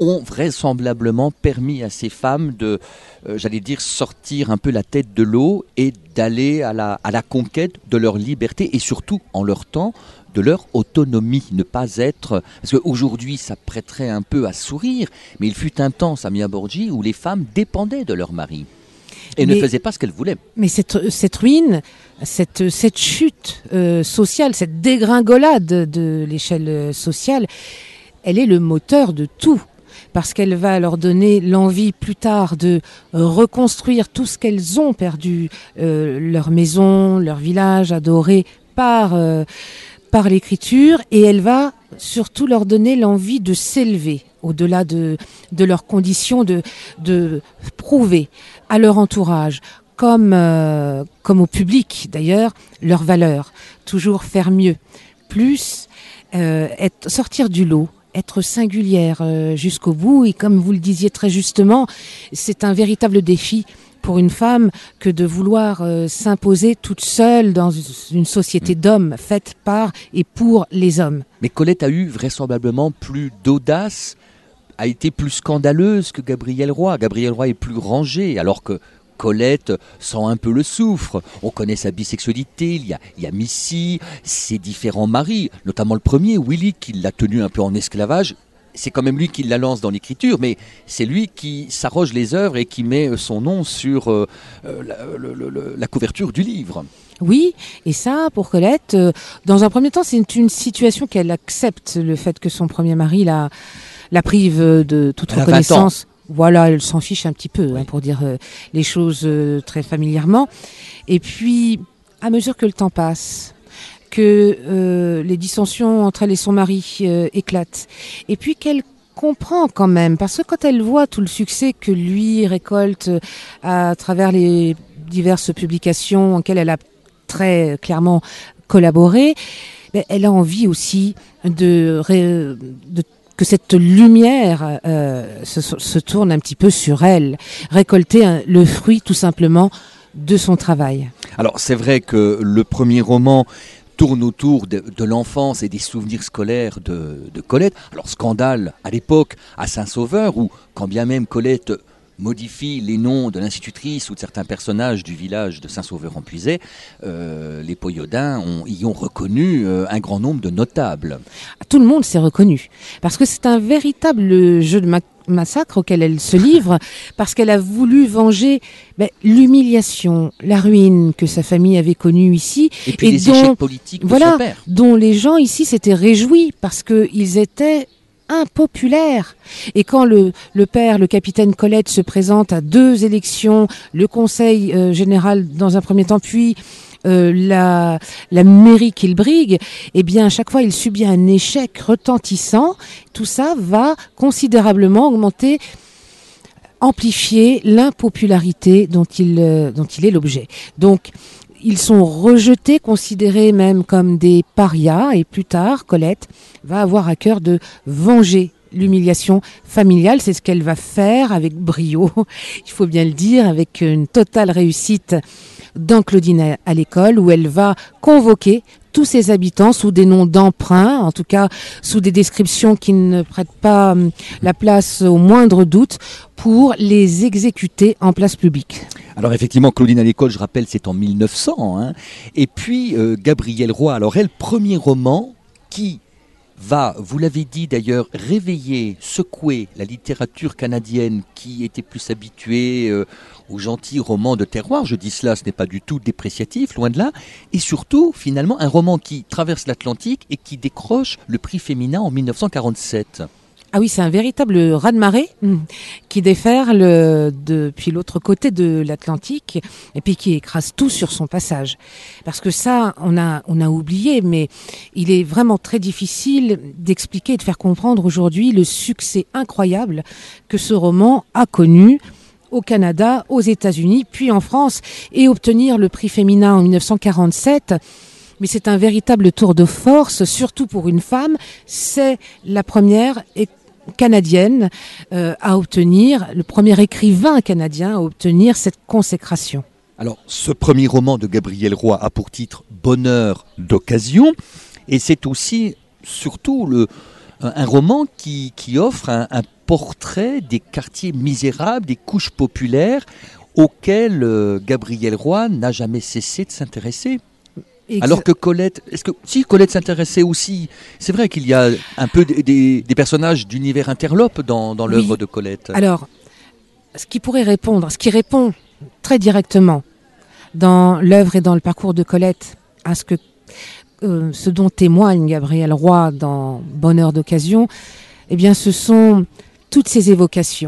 ont vraisemblablement permis à ces femmes de, euh, j'allais dire, sortir un peu la tête de l'eau et d'aller à la, à la conquête de leur liberté et surtout, en leur temps, de leur autonomie, ne pas être... Parce qu'aujourd'hui, ça prêterait un peu à sourire, mais il fut un temps, Samia Borji, où les femmes dépendaient de leur mari et mais, ne faisaient pas ce qu'elles voulaient. Mais cette, cette ruine, cette, cette chute euh, sociale, cette dégringolade de l'échelle sociale, elle est le moteur de tout. Parce qu'elle va leur donner l'envie plus tard de reconstruire tout ce qu'elles ont perdu, euh, leur maison, leur village adoré par... Euh, par l'écriture, et elle va surtout leur donner l'envie de s'élever au-delà de, de leurs conditions, de, de prouver à leur entourage, comme, euh, comme au public d'ailleurs, leurs valeurs. Toujours faire mieux, plus euh, être, sortir du lot, être singulière euh, jusqu'au bout. Et comme vous le disiez très justement, c'est un véritable défi pour une femme que de vouloir euh, s'imposer toute seule dans une société d'hommes faite par et pour les hommes. Mais Colette a eu vraisemblablement plus d'audace, a été plus scandaleuse que Gabrielle Roy. Gabrielle Roy est plus rangée, alors que Colette sent un peu le soufre. On connaît sa bisexualité, il y a, il y a Missy, ses différents maris, notamment le premier, Willy, qui l'a tenu un peu en esclavage. C'est quand même lui qui la lance dans l'écriture, mais c'est lui qui s'arroge les œuvres et qui met son nom sur euh, la, le, le, la couverture du livre. Oui, et ça, pour Colette, euh, dans un premier temps, c'est une situation qu'elle accepte, le fait que son premier mari la, la prive de toute elle reconnaissance. Voilà, elle s'en fiche un petit peu, oui. hein, pour dire euh, les choses euh, très familièrement. Et puis, à mesure que le temps passe, que euh, les dissensions entre elle et son mari euh, éclatent. Et puis qu'elle comprend quand même, parce que quand elle voit tout le succès que lui récolte à travers les diverses publications auxquelles elle a très clairement collaboré, ben, elle a envie aussi de, de que cette lumière euh, se, se tourne un petit peu sur elle, récolter un, le fruit tout simplement de son travail. Alors c'est vrai que le premier roman tourne autour de, de l'enfance et des souvenirs scolaires de, de Colette. Alors scandale à l'époque à Saint-Sauveur, où quand bien même Colette modifie les noms de l'institutrice ou de certains personnages du village de Saint-Sauveur-en-Puisaye, euh, les Poyaudins ont, y ont reconnu euh, un grand nombre de notables. Tout le monde s'est reconnu, parce que c'est un véritable jeu de ma- massacre auquel elle se livre, parce qu'elle a voulu venger ben, l'humiliation, la ruine que sa famille avait connue ici. Et puis et les dont, échecs politiques de voilà, son père. Dont les gens ici s'étaient réjouis, parce qu'ils étaient impopulaire. Et quand le, le père, le capitaine Colette, se présente à deux élections, le conseil euh, général dans un premier temps, puis euh, la, la mairie qu'il brigue, eh bien à chaque fois il subit un échec retentissant. Tout ça va considérablement augmenter, amplifier l'impopularité dont il, euh, dont il est l'objet. Donc ils sont rejetés, considérés même comme des parias, et plus tard, Colette va avoir à cœur de venger l'humiliation familiale. C'est ce qu'elle va faire avec brio, il faut bien le dire, avec une totale réussite dans Claudine à l'école, où elle va convoquer tous ses habitants sous des noms d'emprunt, en tout cas sous des descriptions qui ne prêtent pas la place au moindre doute, pour les exécuter en place publique. Alors effectivement, Claudine à l'école, je rappelle, c'est en mille neuf cents. Hein. Et puis euh, Gabrielle Roy, alors elle, premier roman qui va, vous l'avez dit d'ailleurs, réveiller, secouer la littérature canadienne qui était plus habituée euh, aux gentils romans de terroir. Je dis cela, ce n'est pas du tout dépréciatif, loin de là. Et surtout, finalement, un roman qui traverse l'Atlantique et qui décroche le prix féminin en mille neuf cent quarante-sept. Ah oui, c'est un véritable raz-de-marée qui déferle depuis l'autre côté de l'Atlantique et puis qui écrase tout sur son passage. Parce que ça, on a, on a oublié, mais il est vraiment très difficile d'expliquer et de faire comprendre aujourd'hui le succès incroyable que ce roman a connu au Canada, aux États-Unis, puis en France, et obtenir le prix féminin en mille neuf cent quarante-sept. Mais c'est un véritable tour de force, surtout pour une femme. C'est la première et canadienne euh, à obtenir, le premier écrivain canadien à obtenir cette consécration. Alors, ce premier roman de Gabrielle Roy a pour titre « Bonheur d'occasion » et c'est aussi, surtout, le, un roman qui, qui offre un, un portrait des quartiers misérables, des couches populaires auxquelles euh, Gabriel Roy n'a jamais cessé de s'intéresser. Exa- Alors que Colette, est-ce que si Colette s'intéressait aussi, c'est vrai qu'il y a un peu des, des, des personnages d'univers interlopes dans, dans l'œuvre oui. de Colette. Alors, ce qui pourrait répondre, ce qui répond très directement dans l'œuvre et dans le parcours de Colette à ce que euh, ce dont témoigne Gabriel Roy dans Bonheur d'occasion, eh bien, ce sont toutes ces évocations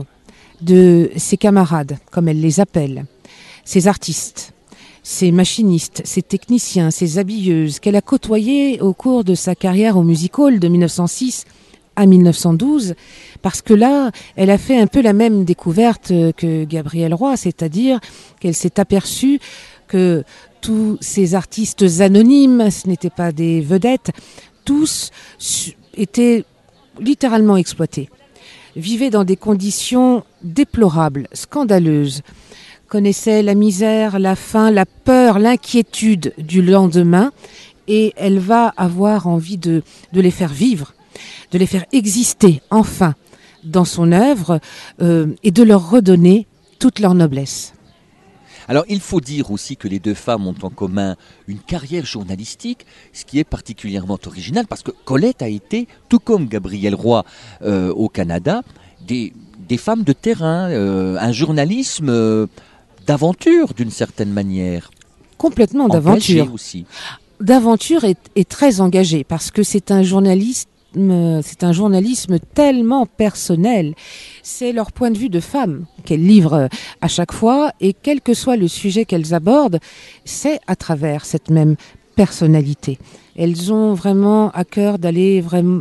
de ses camarades, comme elle les appelle, ses artistes, ses machinistes, ses techniciens, ses habilleuses, qu'elle a côtoyés au cours de sa carrière au Music Hall de mille neuf cent six à mille neuf cent douze, parce que là, elle a fait un peu la même découverte que Gabriel Roy, c'est-à-dire qu'elle s'est aperçue que tous ces artistes anonymes, ce n'étaient pas des vedettes, tous étaient littéralement exploités, vivaient dans des conditions déplorables, scandaleuses, connaissait la misère, la faim, la peur, l'inquiétude du lendemain, et elle va avoir envie de, de les faire vivre, de les faire exister enfin dans son œuvre euh, et de leur redonner toute leur noblesse. Alors il faut dire aussi que les deux femmes ont en commun une carrière journalistique, ce qui est particulièrement original parce que Colette a été, tout comme Gabriel Roy euh, au Canada, des, des femmes de terrain, euh, un journalisme euh, d'aventure d'une certaine manière. Complètement d'aventure. Engagé aussi. D'aventure et, et très engagé parce que c'est un journalisme, c'est un journalisme tellement personnel. C'est leur point de vue de femme qu'elles livrent à chaque fois et quel que soit le sujet qu'elles abordent, c'est à travers cette même personnalité. Elles ont vraiment à cœur d'aller vraiment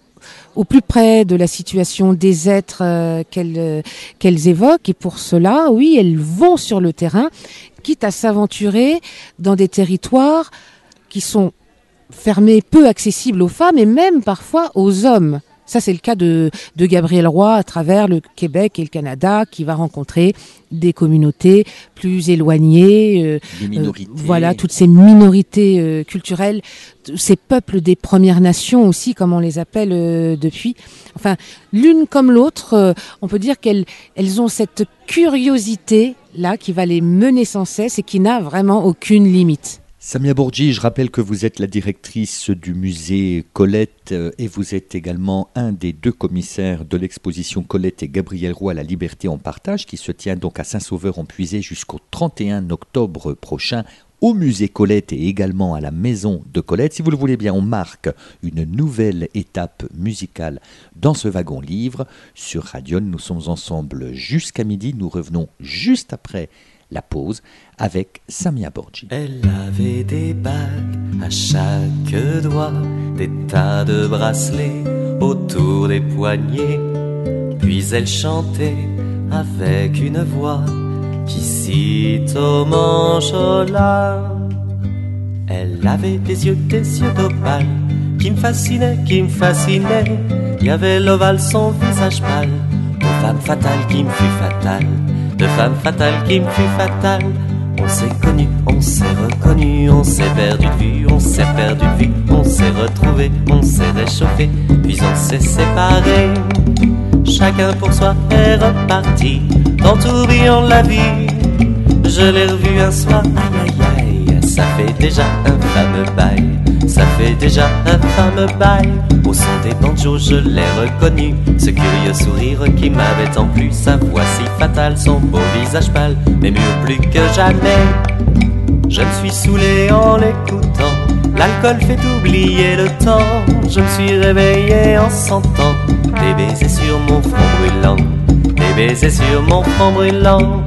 au plus près de la situation des êtres euh, qu'elles, euh, qu'elles évoquent. Et pour cela, oui, elles vont sur le terrain, quitte à s'aventurer dans des territoires qui sont fermés, peu accessibles aux femmes et même parfois aux hommes. Ça, c'est le cas de, de Gabriel Roy à travers le Québec et le Canada, qui va rencontrer des communautés plus éloignées. Euh, des minorités. Euh, voilà, toutes ces minorités euh, culturelles, ces peuples des Premières Nations aussi, comme on les appelle euh, depuis. Enfin, l'une comme l'autre, euh, on peut dire qu'elles elles ont cette curiosité-là qui va les mener sans cesse et qui n'a vraiment aucune limite. Samia Bourdji, je rappelle que vous êtes la directrice du musée Colette et vous êtes également un des deux commissaires de l'exposition Colette et Gabriel Roy, La Liberté en partage, qui se tient donc à Saint-Sauveur-en-Puisée jusqu'au trente et un octobre prochain au musée Colette et également à la maison de Colette. Si vous le voulez bien, on marque une nouvelle étape musicale dans ce wagon livre. Sur Radion, nous sommes ensemble jusqu'à midi. Nous revenons juste après la pause avec Samia Bourdji. Elle avait des bagues à chaque doigt, des tas de bracelets autour des poignets. Puis elle chantait avec une voix qui cite au manchola. Elle avait des yeux, des yeux d'opale qui me fascinaient, qui me fascinaient. Il y avait l'ovale, son visage pâle, de femme fatale qui me fut fatale, de femme fatale qui me fut fatale. On s'est connus, on s'est reconnus, on s'est perdu de vue, on s'est perdu de vue, on s'est retrouvés, on s'est réchauffé, puis on s'est séparés. Chacun pour soi est reparti dans le tourbillon de la vie. Je l'ai revu un soir, aïe aïe aïe, ça fait déjà un fameux bail, ça fait déjà un fameux bail. Au son des banjos je l'ai reconnu, ce curieux sourire qui m'avait tant plu, sa voix si fatale, son beau visage pâle, m'émut plus que jamais. Je me suis saoulé en l'écoutant, l'alcool fait oublier le temps. Je me suis réveillé en sentant des baisers sur mon front brûlant, des baisers sur mon front brûlant.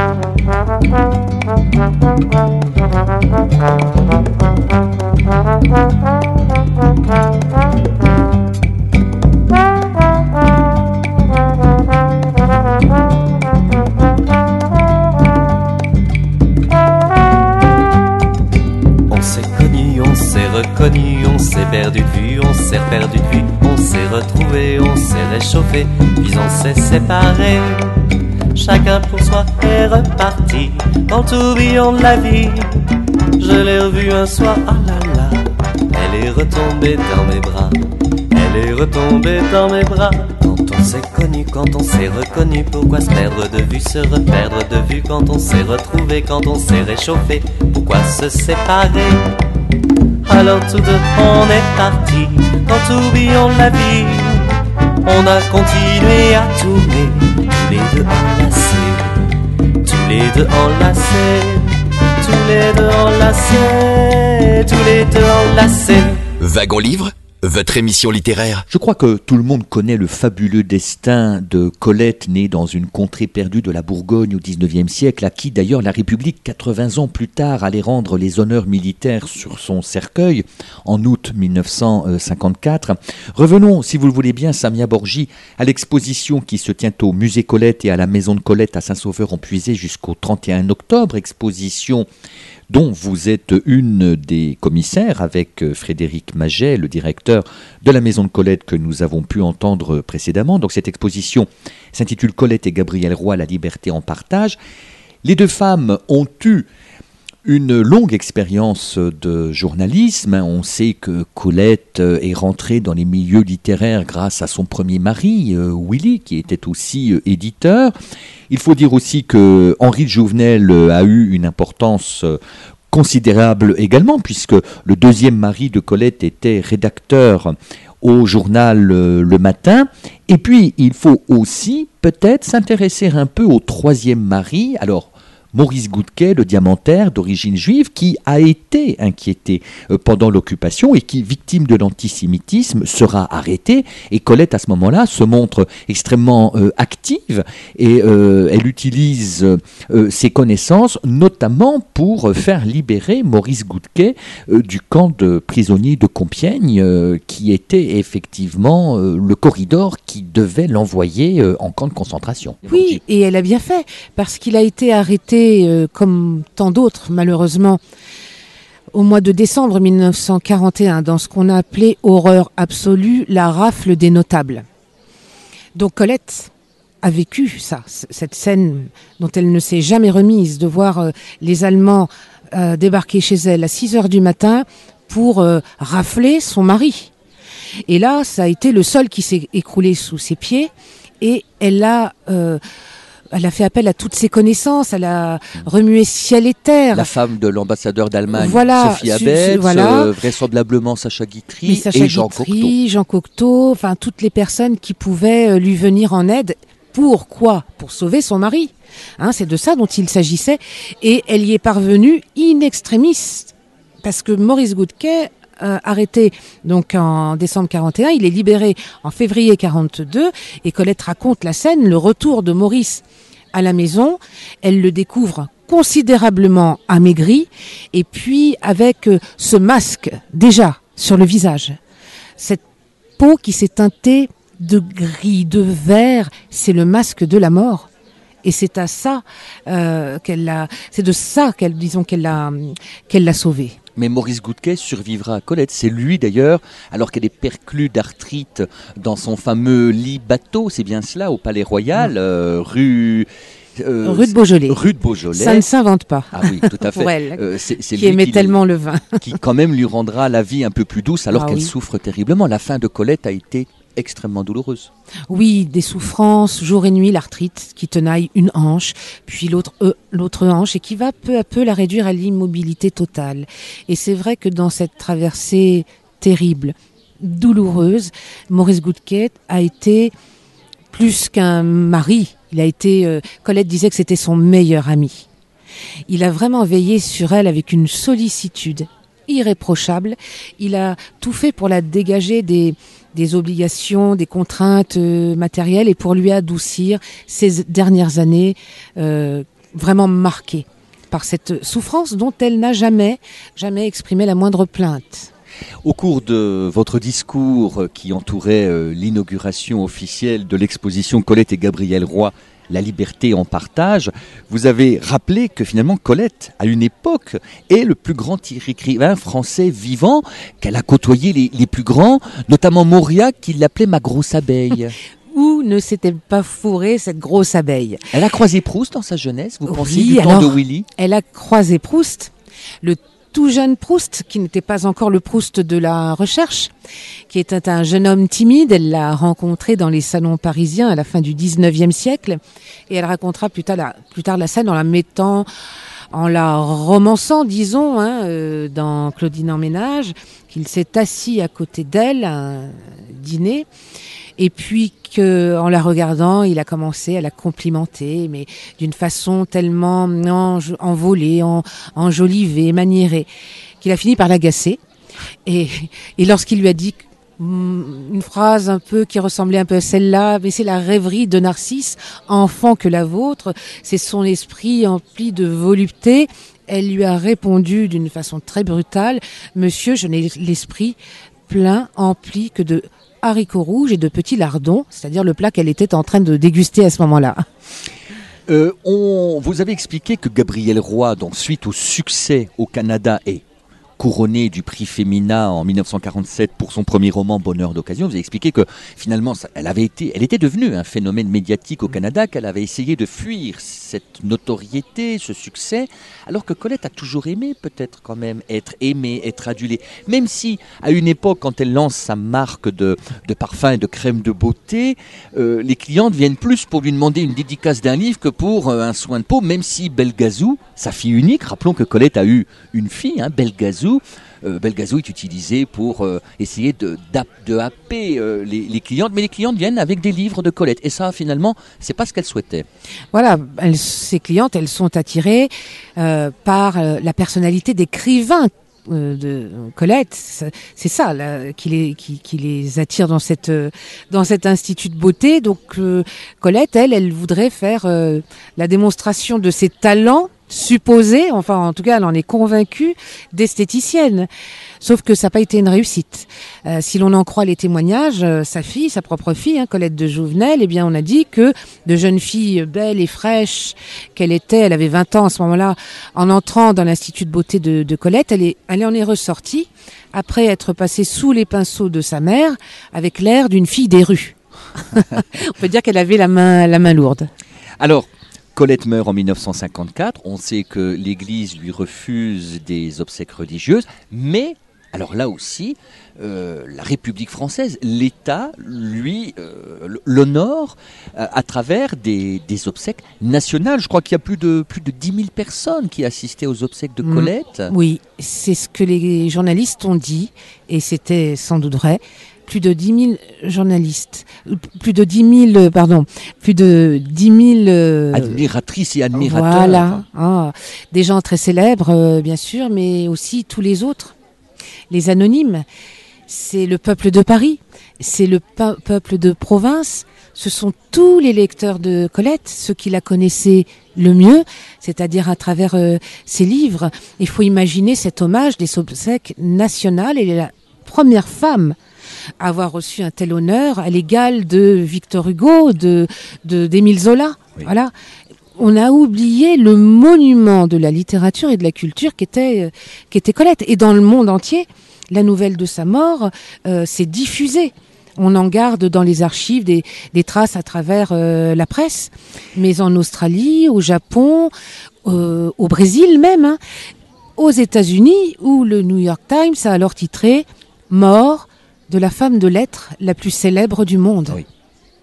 On s'est connus, on s'est reconnus, on s'est perdu de vue, on s'est perdu de vue, on s'est retrouvés, on s'est réchauffé, puis on s'est séparés. Chacun pour soi est reparti dans le tourbillon de la vie. Je l'ai revue un soir, ah là là, elle est retombée dans mes bras, elle est retombée dans mes bras, dans Quand on s'est connu, quand on s'est reconnu, pourquoi se perdre de vue, se reperdre de vue? Quand on s'est retrouvé, quand on s'est réchauffé, pourquoi se séparer? Alors tous deux on est partis, dans tourbillon de la vie. On a continué à tourner, tous les deux enlacés, tous les deux enlacés, tous les deux enlacés, tous les deux enlacés. Wagon Livre, votre émission littéraire. Je crois que tout le monde connaît le fabuleux destin de Colette, née dans une contrée perdue de la Bourgogne au dix-neuvième siècle, à qui d'ailleurs la République, quatre-vingts ans plus tard, allait rendre les honneurs militaires sur son cercueil, en août mille neuf cent cinquante-quatre. Revenons, si vous le voulez bien, Samia Borgi, à l'exposition qui se tient au musée Colette et à la maison de Colette à Saint-Sauveur-en-Puisé jusqu'au trente et un octobre, exposition dont vous êtes une des commissaires avec Frédéric Maget, le directeur de la Maison de Colette que nous avons pu entendre précédemment. Donc cette exposition s'intitule Colette et Gabriel Roy, la liberté en partage. Les deux femmes ont eu une longue expérience de journalisme. On sait que Colette est rentrée dans les milieux littéraires grâce à son premier mari, Willy, qui était aussi éditeur. Il faut dire aussi que Henri de Jouvenel a eu une importance considérable également, puisque le deuxième mari de Colette était rédacteur au journal Le Matin. Et puis, il faut aussi peut-être s'intéresser un peu au troisième mari. Alors, Maurice Goudquet, le diamantaire d'origine juive, qui a été inquiété pendant l'occupation et qui, victime de l'antisémitisme, sera arrêté. Et Colette, à ce moment-là, se montre extrêmement euh, active et euh, elle utilise euh, ses connaissances, notamment pour faire libérer Maurice Goudquet euh, du camp de prisonniers de Compiègne, euh, qui était effectivement euh, le corridor qui devait l'envoyer euh, en camp de concentration. Oui, et elle a bien fait, parce qu'il a été arrêté Euh, comme tant d'autres, malheureusement, au mois de décembre mille neuf cent quarante et un, dans ce qu'on a appelé horreur absolue, la rafle des notables. Donc Colette a vécu ça, cette scène dont elle ne s'est jamais remise, de voir euh, les Allemands euh, débarquer chez elle à six heures du matin pour euh, rafler son mari. Et là, ça a été le sol qui s'est écroulé sous ses pieds, et elle a... Euh, Elle a fait appel à toutes ses connaissances, elle a remué ciel et terre. La femme de l'ambassadeur d'Allemagne, voilà, Sophie Abetz, voilà. euh, vraisemblablement Sacha Guitry Sacha et Jean Guitry, Cocteau. Jean Cocteau, enfin toutes les personnes qui pouvaient lui venir en aide. Pourquoi ? Pour sauver son mari. Hein, c'est de ça dont il s'agissait. Et elle y est parvenue in extremis. Parce que Maurice Goudquet, euh, arrêté donc en décembre quarante et un, il est libéré en février quarante-deux. Et Colette raconte la scène, le retour de Maurice à la maison. Elle le découvre considérablement amaigri, et puis avec euh, ce masque déjà sur le visage, cette peau qui s'est teintée de gris, de vert, c'est le masque de la mort. Et c'est à ça euh, qu'elle l'a, c'est de ça qu'elle, disons qu'elle l'a, qu'elle l'a sauvée. Mais Maurice Goudquet survivra à Colette. C'est lui d'ailleurs, alors qu'elle est perclue d'arthrite dans son fameux lit bateau, c'est bien cela, au Palais Royal, euh, rue... Euh, rue de Beaujolais. Rue de Beaujolais. Ça ne s'invente pas. Ah oui, tout à fait. Pour elle, euh, c'est, c'est qui aimait qui tellement le vin. Qui quand même lui rendra la vie un peu plus douce, alors ah, qu'elle oui. souffre terriblement. La fin de Colette a été extrêmement douloureuse. Oui, des souffrances, jour et nuit, l'arthrite qui tenaille une hanche, puis l'autre, euh, l'autre hanche, et qui va peu à peu la réduire à l'immobilité totale. Et c'est vrai que dans cette traversée terrible, douloureuse, Maurice Goudquet a été plus qu'un mari. Il a été, euh, Colette disait que c'était son meilleur ami. Il a vraiment veillé sur elle avec une sollicitude irréprochable. Il a tout fait pour la dégager des, des obligations, des contraintes euh, matérielles, et pour lui adoucir ces dernières années euh, vraiment marquées par cette souffrance dont elle n'a jamais, jamais exprimé la moindre plainte. Au cours de votre discours qui entourait euh, l'inauguration officielle de l'exposition Colette et Gabriel Roy, La liberté en partage, vous avez rappelé que finalement Colette, à une époque, est le plus grand écrivain français vivant, qu'elle a côtoyé les, les plus grands, notamment Mauriac qui l'appelait ma grosse abeille. Où ne s'était pas fourrée cette grosse abeille ? Elle a croisé Proust dans sa jeunesse, vous oui, pensez, du alors, temps de Willy ? Elle a croisé Proust. Le tout jeune Proust, qui n'était pas encore le Proust de la recherche, qui était un jeune homme timide. Elle l'a rencontré dans les salons parisiens à la fin du dix-neuvième siècle, et elle racontera plus tard la, plus tard la scène en la mettant, en la romançant, disons, hein, euh, dans Claudine en ménage, qu'il s'est assis à côté d'elle à un dîner, et puis qu'en la regardant, il a commencé à la complimenter, mais d'une façon tellement enj- envolée, en, enjolivée, maniérée, qu'il a fini par l'agacer. Et, et lorsqu'il lui a dit une phrase un peu qui ressemblait un peu à celle-là, mais c'est la rêverie de Narcisse, enfant que la vôtre, c'est son esprit empli de volupté. Elle lui a répondu d'une façon très brutale: monsieur, je n'ai l'esprit plein, empli que de haricots rouges et de petits lardons, c'est-à-dire le plat qu'elle était en train de déguster à ce moment-là. Euh, on, vous avez expliqué que Gabrielle Roy, donc suite au succès au Canada, est couronnée du prix Femina en dix-neuf cent quarante-sept pour son premier roman Bonheur d'occasion. Vous avez expliqué que finalement, ça, elle avait été, elle était devenue un phénomène médiatique au Canada, qu'elle avait essayé de fuir cette notoriété, ce succès, alors que Colette a toujours aimé peut-être quand même être aimée, être adulée. Même si, à une époque, quand elle lance sa marque de, de parfum et de crème de beauté, euh, les clientes viennent plus pour lui demander une dédicace d'un livre que pour euh, un soin de peau, même si Belgazou, sa fille unique, rappelons que Colette a eu une fille, hein, Belgazou, Euh, Belgazou est utilisé pour euh, essayer de, de happer euh, les, les clientes, mais les clientes viennent avec des livres de Colette. Et ça, finalement, c'est pas ce qu'elle souhaitait. Voilà, elles, ces clientes, elles sont attirées euh, par euh, la personnalité d'écrivain euh, de Colette. C'est ça là, qui, les, qui, qui les attire dans, cette, euh, dans cet institut de beauté. Donc euh, Colette, elle, elle voudrait faire euh, la démonstration de ses talents supposée, enfin en tout cas elle en est convaincue, d'esthéticienne. Sauf que ça n'a pas été une réussite. Euh, si l'on en croit les témoignages, euh, sa fille, sa propre fille, hein, Colette de Jouvenel, eh bien on a dit que de jeune fille belle et fraîche qu'elle était, elle avait vingt ans à ce moment-là, en entrant dans l'institut de beauté de, de Colette, elle, est, elle en est ressortie après être passée sous les pinceaux de sa mère avec l'air d'une fille des rues. On peut dire qu'elle avait la main, la main lourde. Alors, Colette meurt en dix-neuf cent cinquante-quatre, on sait que l'Église lui refuse des obsèques religieuses, mais, alors là aussi, euh, la République française, l'État, lui, euh, l'honore euh, à travers des, des obsèques nationales. Je crois qu'il y a plus de, plus de dix mille personnes qui assistaient aux obsèques de Colette. Mmh, oui, c'est ce que les journalistes ont dit, et c'était sans doute vrai. Plus de dix mille journalistes, plus de dix mille, pardon, plus de dix mille euh, admiratrices et admirateurs. Voilà, ah, des gens très célèbres, euh, bien sûr, mais aussi tous les autres, les anonymes. C'est le peuple de Paris, c'est le pe- peuple de province. Ce sont tous les lecteurs de Colette, ceux qui la connaissaient le mieux, c'est-à-dire à travers euh, ses livres. Il faut imaginer cet hommage des obsèques nationales. Elle est la première femme avoir reçu un tel honneur à l'égal de Victor Hugo, de, de, d'Émile Zola. Oui. Voilà. On a oublié le monument de la littérature et de la culture qui était, euh, qui était Colette. Et dans le monde entier, la nouvelle de sa mort euh, s'est diffusée. On en garde dans les archives des, des traces à travers euh, la presse, mais en Australie, au Japon, euh, au Brésil même, hein, aux États-Unis, où le New York Times a alors titré « Mort de la femme de lettres la plus célèbre du monde ». Oui.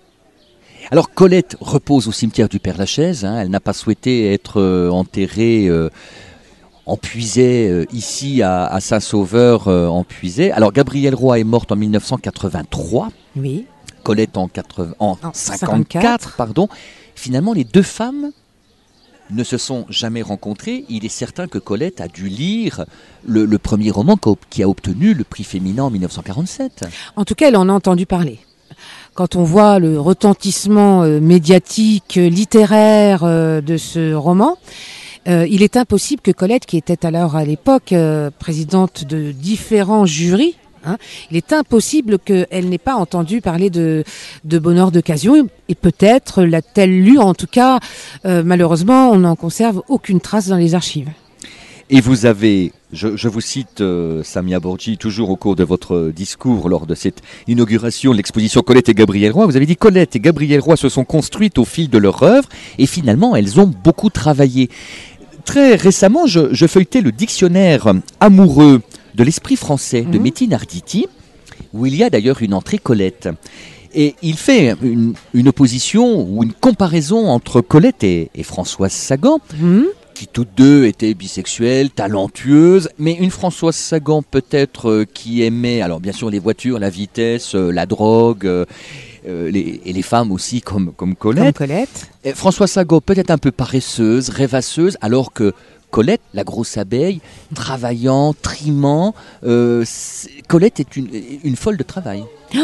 Alors Colette repose au cimetière du Père-Lachaise, hein, elle n'a pas souhaité être euh, enterrée euh, en Puisay, euh, ici à, à Saint-Sauveur euh, en Puisay. Alors Gabrielle Roy est morte en dix-neuf cent quatre-vingt-trois, oui. Colette en, quatre-vingts, en, en cinquante-quatre, pardon. Finalement les deux femmes ne se sont jamais rencontrées. Il est certain que Colette a dû lire le, le premier roman qui a obtenu le prix Femina en dix-neuf cent quarante-sept. En tout cas, elle en a entendu parler. Quand on voit le retentissement euh, médiatique, euh, littéraire euh, de ce roman, euh, il est impossible que Colette, qui était alors à l'époque euh, présidente de différents jurys, hein, il est impossible qu'elle n'ait pas entendu parler de, de Bonheur d'occasion, et peut-être l'a-t-elle lu. En tout cas, euh, malheureusement, on n'en conserve aucune trace dans les archives. Et vous avez, je, je vous cite euh, Samia Borgi, toujours au cours de votre discours lors de cette inauguration de l'exposition Colette et Gabrielle Roy, vous avez dit Colette et Gabrielle Roy se sont construites au fil de leur œuvre et finalement elles ont beaucoup travaillé. très récemment, je, je feuilletais le dictionnaire amoureux de l'esprit français de Mhm. Metin Arditi, où il y a d'ailleurs une entrée Colette. Et il fait une, une opposition ou une comparaison entre Colette et, et Françoise Sagan, Mhm. qui toutes deux étaient bisexuelles, talentueuses, mais une Françoise Sagan peut-être euh, qui aimait, alors bien sûr les voitures, la vitesse, euh, la drogue, euh, euh, les, et les femmes aussi comme, comme Comme Colette. Colette. Et Françoise Sagan peut-être un peu paresseuse, rêvasseuse, alors que Colette, la grosse abeille, travaillant, trimant, euh, c'est- Colette est une, une folle de travail.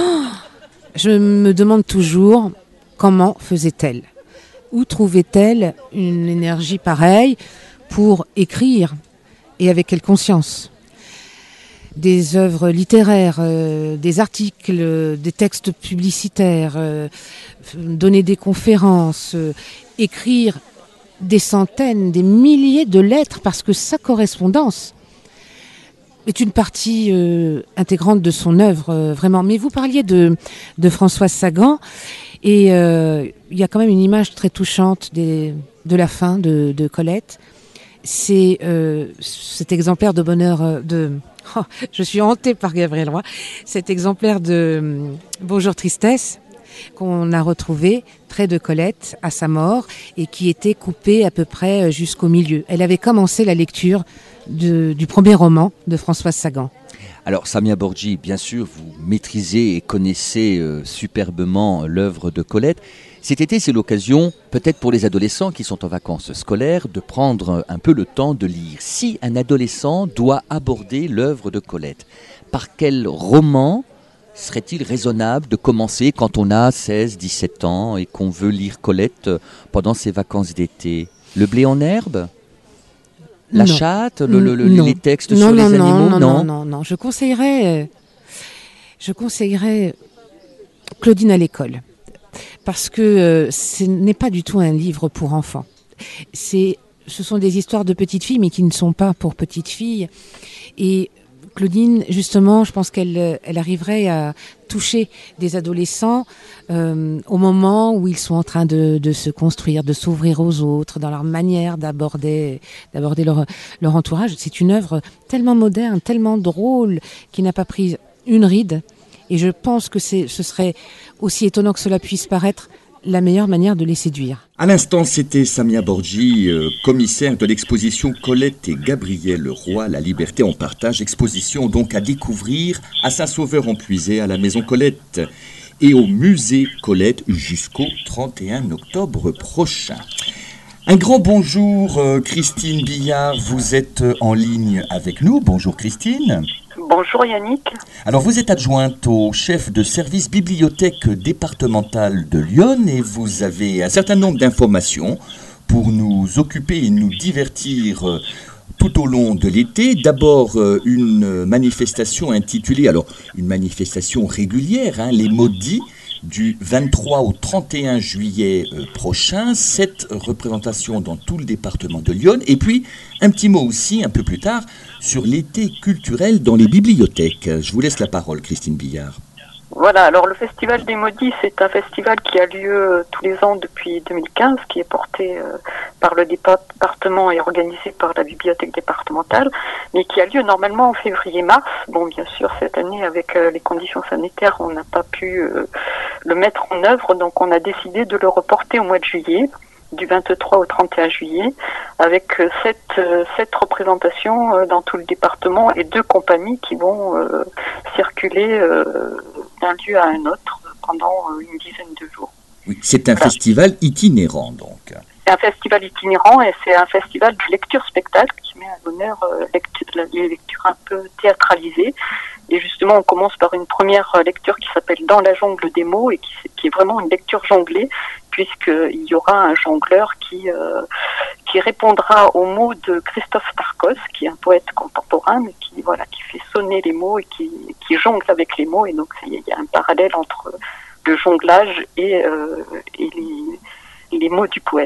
Je me demande toujours comment faisait-elle. Où trouvait-elle une énergie pareille pour écrire et avec quelle conscience? Des œuvres littéraires, euh, des articles, euh, des textes publicitaires, euh, f- donner des conférences, euh, écrire des centaines, des milliers de lettres parce que sa correspondance est une partie euh, intégrante de son œuvre, euh, vraiment. Mais vous parliez de, de Françoise Sagan, et euh, il y a quand même une image très touchante des, de la fin de, de Colette. C'est euh, cet exemplaire de bonheur euh, de... Oh, je suis hantée par Gabriel Roy. Cet exemplaire de euh, Bonjour Tristesse qu'on a retrouvé près de Colette à sa mort et qui était coupé à peu près jusqu'au milieu. Elle avait commencé la lecture de, du premier roman de Françoise Sagan. Alors Samia Borgi, bien sûr, vous maîtrisez et connaissez euh, superbement l'œuvre de Colette. Cet été, c'est l'occasion, peut-être pour les adolescents qui sont en vacances scolaires, de prendre un peu le temps de lire. Si un adolescent doit aborder l'œuvre de Colette, par quel roman serait-il raisonnable de commencer quand on a seize, dix-sept ans et qu'on veut lire Colette pendant ses vacances d'été? Le blé en herbe? La Non. chatte? le, le, le, Non. Les textes non, sur non, les non, animaux? non, non, non, non. Je conseillerais, euh, je conseillerais Claudine à l'école. Parce que euh, ce n'est pas du tout un livre pour enfants. C'est, ce sont des histoires de petites filles, mais qui ne sont pas pour petites filles. Et Claudine, justement, je pense qu'elle elle arriverait à toucher des adolescents euh, au moment où ils sont en train de, de se construire, de s'ouvrir aux autres, dans leur manière d'aborder, d'aborder leur, leur entourage. C'est une œuvre tellement moderne, tellement drôle, qui n'a pas pris une ride. Et je pense que c'est, ce serait, aussi étonnant que cela puisse paraître, la meilleure manière de les séduire. À l'instant, c'était Samia Borgi, euh, commissaire de l'exposition Colette et Gabriel Roy, La Liberté en partage, exposition donc à découvrir à Saint-Sauveur-en-Puisé, à la Maison Colette et au musée Colette jusqu'au trente et un octobre prochain. Un grand bonjour euh, Christine Billard, vous êtes en ligne avec nous. Bonjour Christine. Bonjour Yannick. Alors vous êtes adjointe au chef de service bibliothèque départementale de Lyon et vous avez un certain nombre d'informations pour nous occuper et nous divertir euh, tout au long de l'été. D'abord euh, une manifestation intitulée, alors une manifestation régulière, hein, les Maudits, du vingt-trois au trente et un juillet euh, prochain, cette représentation dans tout le département de Lyon. Et puis, un petit mot aussi, un peu plus tard, sur l'été culturel dans les bibliothèques. Je vous laisse la parole, Christine Billard. Voilà, alors le Festival des Maudits, c'est un festival qui a lieu tous les ans depuis deux mille quinze, qui est porté euh, par le département et organisé par la bibliothèque départementale, mais qui a lieu normalement en février-mars. Bon, bien sûr, cette année, avec euh, les conditions sanitaires, on n'a pas pu euh, le mettre en œuvre, donc on a décidé de le reporter au mois de juillet, du vingt-trois au trente et un juillet, avec euh, sept, euh, sept représentations euh, dans tout le département et deux compagnies qui vont euh, circuler euh, d'un lieu à un autre pendant euh, une dizaine de jours. Oui, c'est un voilà. festival itinérant, donc. C'est un festival itinérant et c'est un festival de lecture-spectacle qui met à l'honneur euh, lecture, les lectures un peu théâtralisées. Et justement, on commence par une première lecture qui s'appelle Dans la jungle des mots et qui, qui est vraiment une lecture jonglée, puisqu'il y aura un jongleur qui, euh, qui répondra aux mots de Christophe Darcos, qui est un poète contemporain, mais qui, voilà, qui fait sonner les mots et qui, qui jongle avec les mots. Et donc, il y a un parallèle entre le jonglage et, euh, et les, les mots du poète.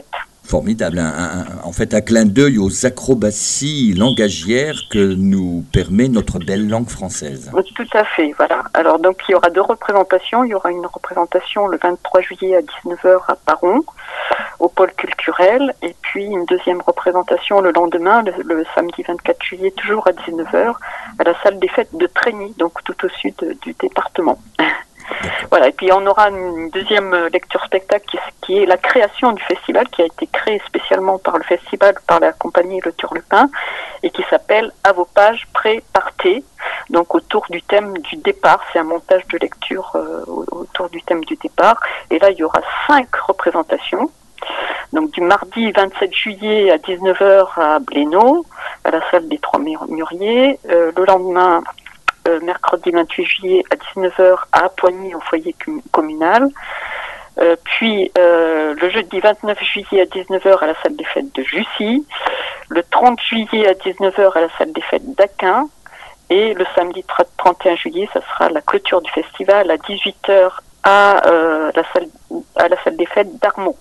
Formidable, un, un, en fait un clin d'œil aux acrobaties langagières que nous permet notre belle langue française. Tout à fait, voilà. Alors donc il y aura deux représentations, il y aura une représentation le vingt-trois juillet à dix-neuf heures à Paron, au pôle culturel, et puis une deuxième représentation le lendemain, le, le samedi vingt-quatre juillet, toujours à dix-neuf heures, à la salle des fêtes de Trény, donc tout au sud du département. Voilà, et puis on aura une deuxième lecture spectacle qui, qui est la création du festival, qui a été créé spécialement par le festival, par la compagnie Le Turlupin, et qui s'appelle À vos pages, prêt, partez, donc autour du thème du départ. C'est un montage de lecture euh, autour du thème du départ, et là il y aura cinq représentations. Donc du mardi vingt-sept juillet à dix-neuf heures à Blénaud, à la salle des Trois Mûriers, euh, le lendemain Euh, mercredi vingt-huit juillet à dix-neuf heures à Poigny au foyer com- communal. Euh, puis euh, le jeudi vingt-neuf juillet à dix-neuf heures à la salle des fêtes de Jussy. Le trente juillet à dix-neuf heures à la salle des fêtes d'Aquin. Et le samedi trente et un juillet, ça sera la clôture du festival à dix-huit heures à, euh, la, salle, à la salle des fêtes d'Armont.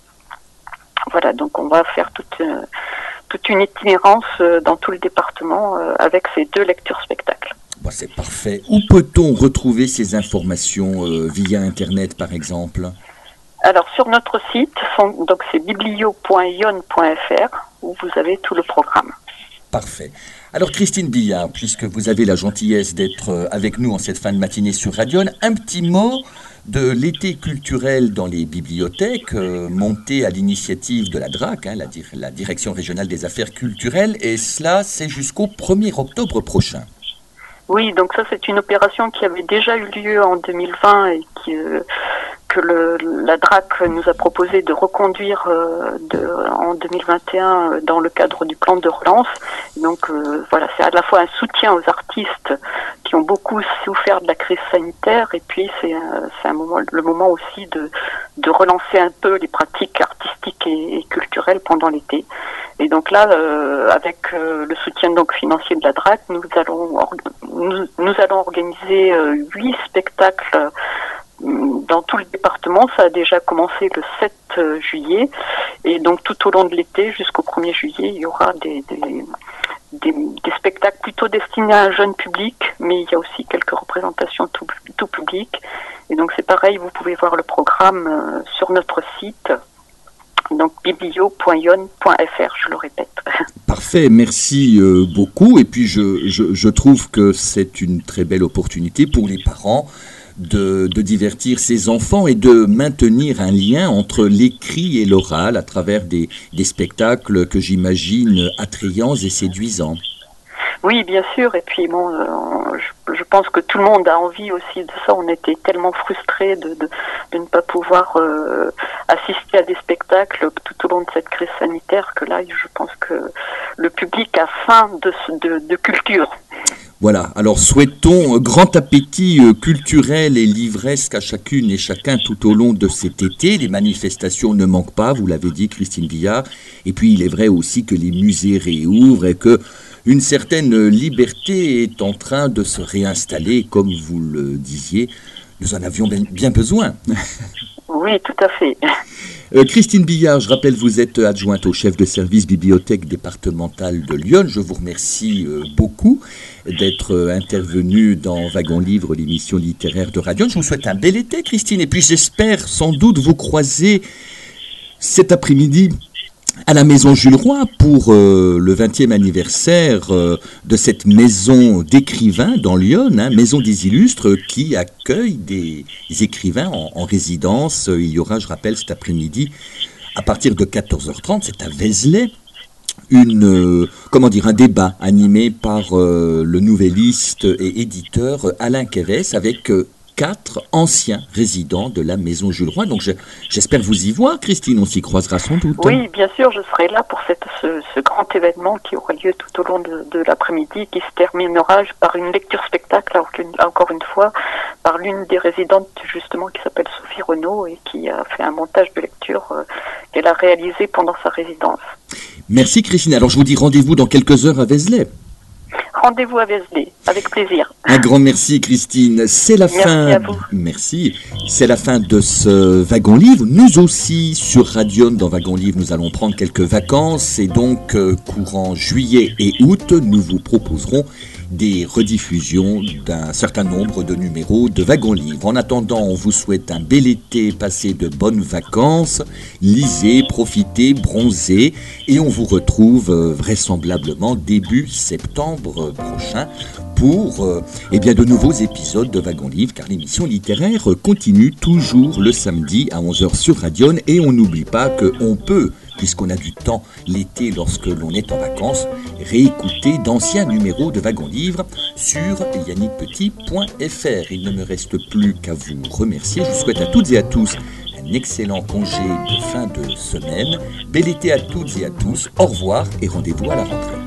Voilà, donc on va faire toute, euh, toute une itinérance euh, dans tout le département euh, avec ces deux lectures spectacles. Bon, c'est parfait. Où peut-on retrouver ces informations euh, via Internet, par exemple ? Alors, sur notre site, donc c'est biblio point yonne point f r, où vous avez tout le programme. Parfait. Alors, Christine Billard, puisque vous avez la gentillesse d'être avec nous en cette fin de matinée sur Radion, un petit mot de l'été culturel dans les bibliothèques, euh, monté à l'initiative de la D R A C, hein, la, dir- la Direction régionale des affaires culturelles, et cela, c'est jusqu'au premier octobre prochain. Oui, donc ça c'est une opération qui avait déjà eu lieu en deux mille vingt et qui, euh, que le, la D R A C nous a proposé de reconduire euh, de, en deux mille vingt et un dans le cadre du plan de relance. Donc euh, voilà, c'est à la fois un soutien aux artistes qui ont beaucoup souffert de la crise sanitaire, et puis c'est, euh, c'est un moment, le moment aussi de, de relancer un peu les pratiques artistiques et, et culturelles pendant l'été. Et donc là, euh, avec euh, le soutien donc financier de la D R A C, nous allons or- nous, nous allons organiser euh, huit spectacles euh, dans tout le département. Ça a déjà commencé le sept juillet, et donc tout au long de l'été jusqu'au premier juillet, il y aura des, des, des, des spectacles plutôt destinés à un jeune public, mais il y a aussi quelques représentations tout, tout public. Et donc c'est pareil, vous pouvez voir le programme euh, sur notre site. Donc biblio point yonne point f r, je le répète. Parfait, merci euh, beaucoup. Et puis je, je, je trouve que c'est une très belle opportunité pour les parents de, de divertir ses enfants et de maintenir un lien entre l'écrit et l'oral à travers des, des spectacles que j'imagine attrayants et séduisants. Oui, bien sûr. Et puis bon, euh, je, je pense que tout le monde a envie aussi de ça. On était tellement frustrés de, de, de ne pas pouvoir euh, assister à des spectacles tout au long de cette crise sanitaire que là, je pense que le public a faim de, de, de culture. Voilà, alors souhaitons grand appétit culturel et livresque à chacune et chacun tout au long de cet été. Les manifestations ne manquent pas, vous l'avez dit Christine Billard. Et puis il est vrai aussi que les musées réouvrent et que une certaine liberté est en train de se réinstaller, comme vous le disiez. Nous en avions bien besoin. Oui, tout à fait. Euh, Christine Billard, je rappelle, vous êtes adjointe au chef de service bibliothèque départementale de Lyon. Je vous remercie euh, beaucoup d'être euh, intervenue dans Wagon Livre, l'émission littéraire de Radion. Je vous souhaite un bel été, Christine, et puis j'espère sans doute vous croiser cet après-midi à la maison Jules Roy pour euh, le vingtième anniversaire euh, de cette maison d'écrivains dans Lyon, hein, maison des illustres qui accueille des écrivains en, en résidence. Il y aura, je rappelle, cet après-midi, à partir de quatorze heures trente, c'est à Vézelay, une, euh, comment dire, un débat animé par euh, le nouvelliste et éditeur Alain Kévès avec euh, quatre anciens résidents de la maison Jules Roy. Donc je, j'espère vous y voir, Christine, on s'y croisera sans doute. Oui, bien sûr, je serai là pour cette, ce, ce grand événement qui aura lieu tout au long de, de l'après-midi, qui se terminera par une lecture spectacle, encore une fois, par l'une des résidentes justement qui s'appelle Sophie Renaud et qui a fait un montage de lecture euh, qu'elle a réalisé pendant sa résidence. Merci Christine. Alors je vous dis rendez-vous dans quelques heures à Vézelay. rendez-vous à Vézelay, avec plaisir. Un grand merci Christine. C'est la Merci fin. à vous. Merci. C'est la fin de ce Wagon Livre. Nous aussi sur Radion dans Wagon Livre, nous allons prendre quelques vacances et donc euh, courant juillet et août, nous vous proposerons des rediffusions d'un certain nombre de numéros de Wagon Livre. En attendant, on vous souhaite un bel été, passez de bonnes vacances, lisez, profitez, bronzez, et on vous retrouve euh, vraisemblablement début septembre prochain pour euh, eh bien, de nouveaux épisodes de Wagon Livre, car l'émission littéraire continue toujours le samedi à onze heures sur Radion, et on n'oublie pas qu'on peut, puisqu'on a du temps l'été lorsque l'on est en vacances, réécouter d'anciens numéros de Wagon Livre sur yannick petit point f r. Il ne me reste plus qu'à vous remercier. Je vous souhaite à toutes et à tous un excellent congé de fin de semaine. Bel été à toutes et à tous. Au revoir et rendez-vous à la rentrée.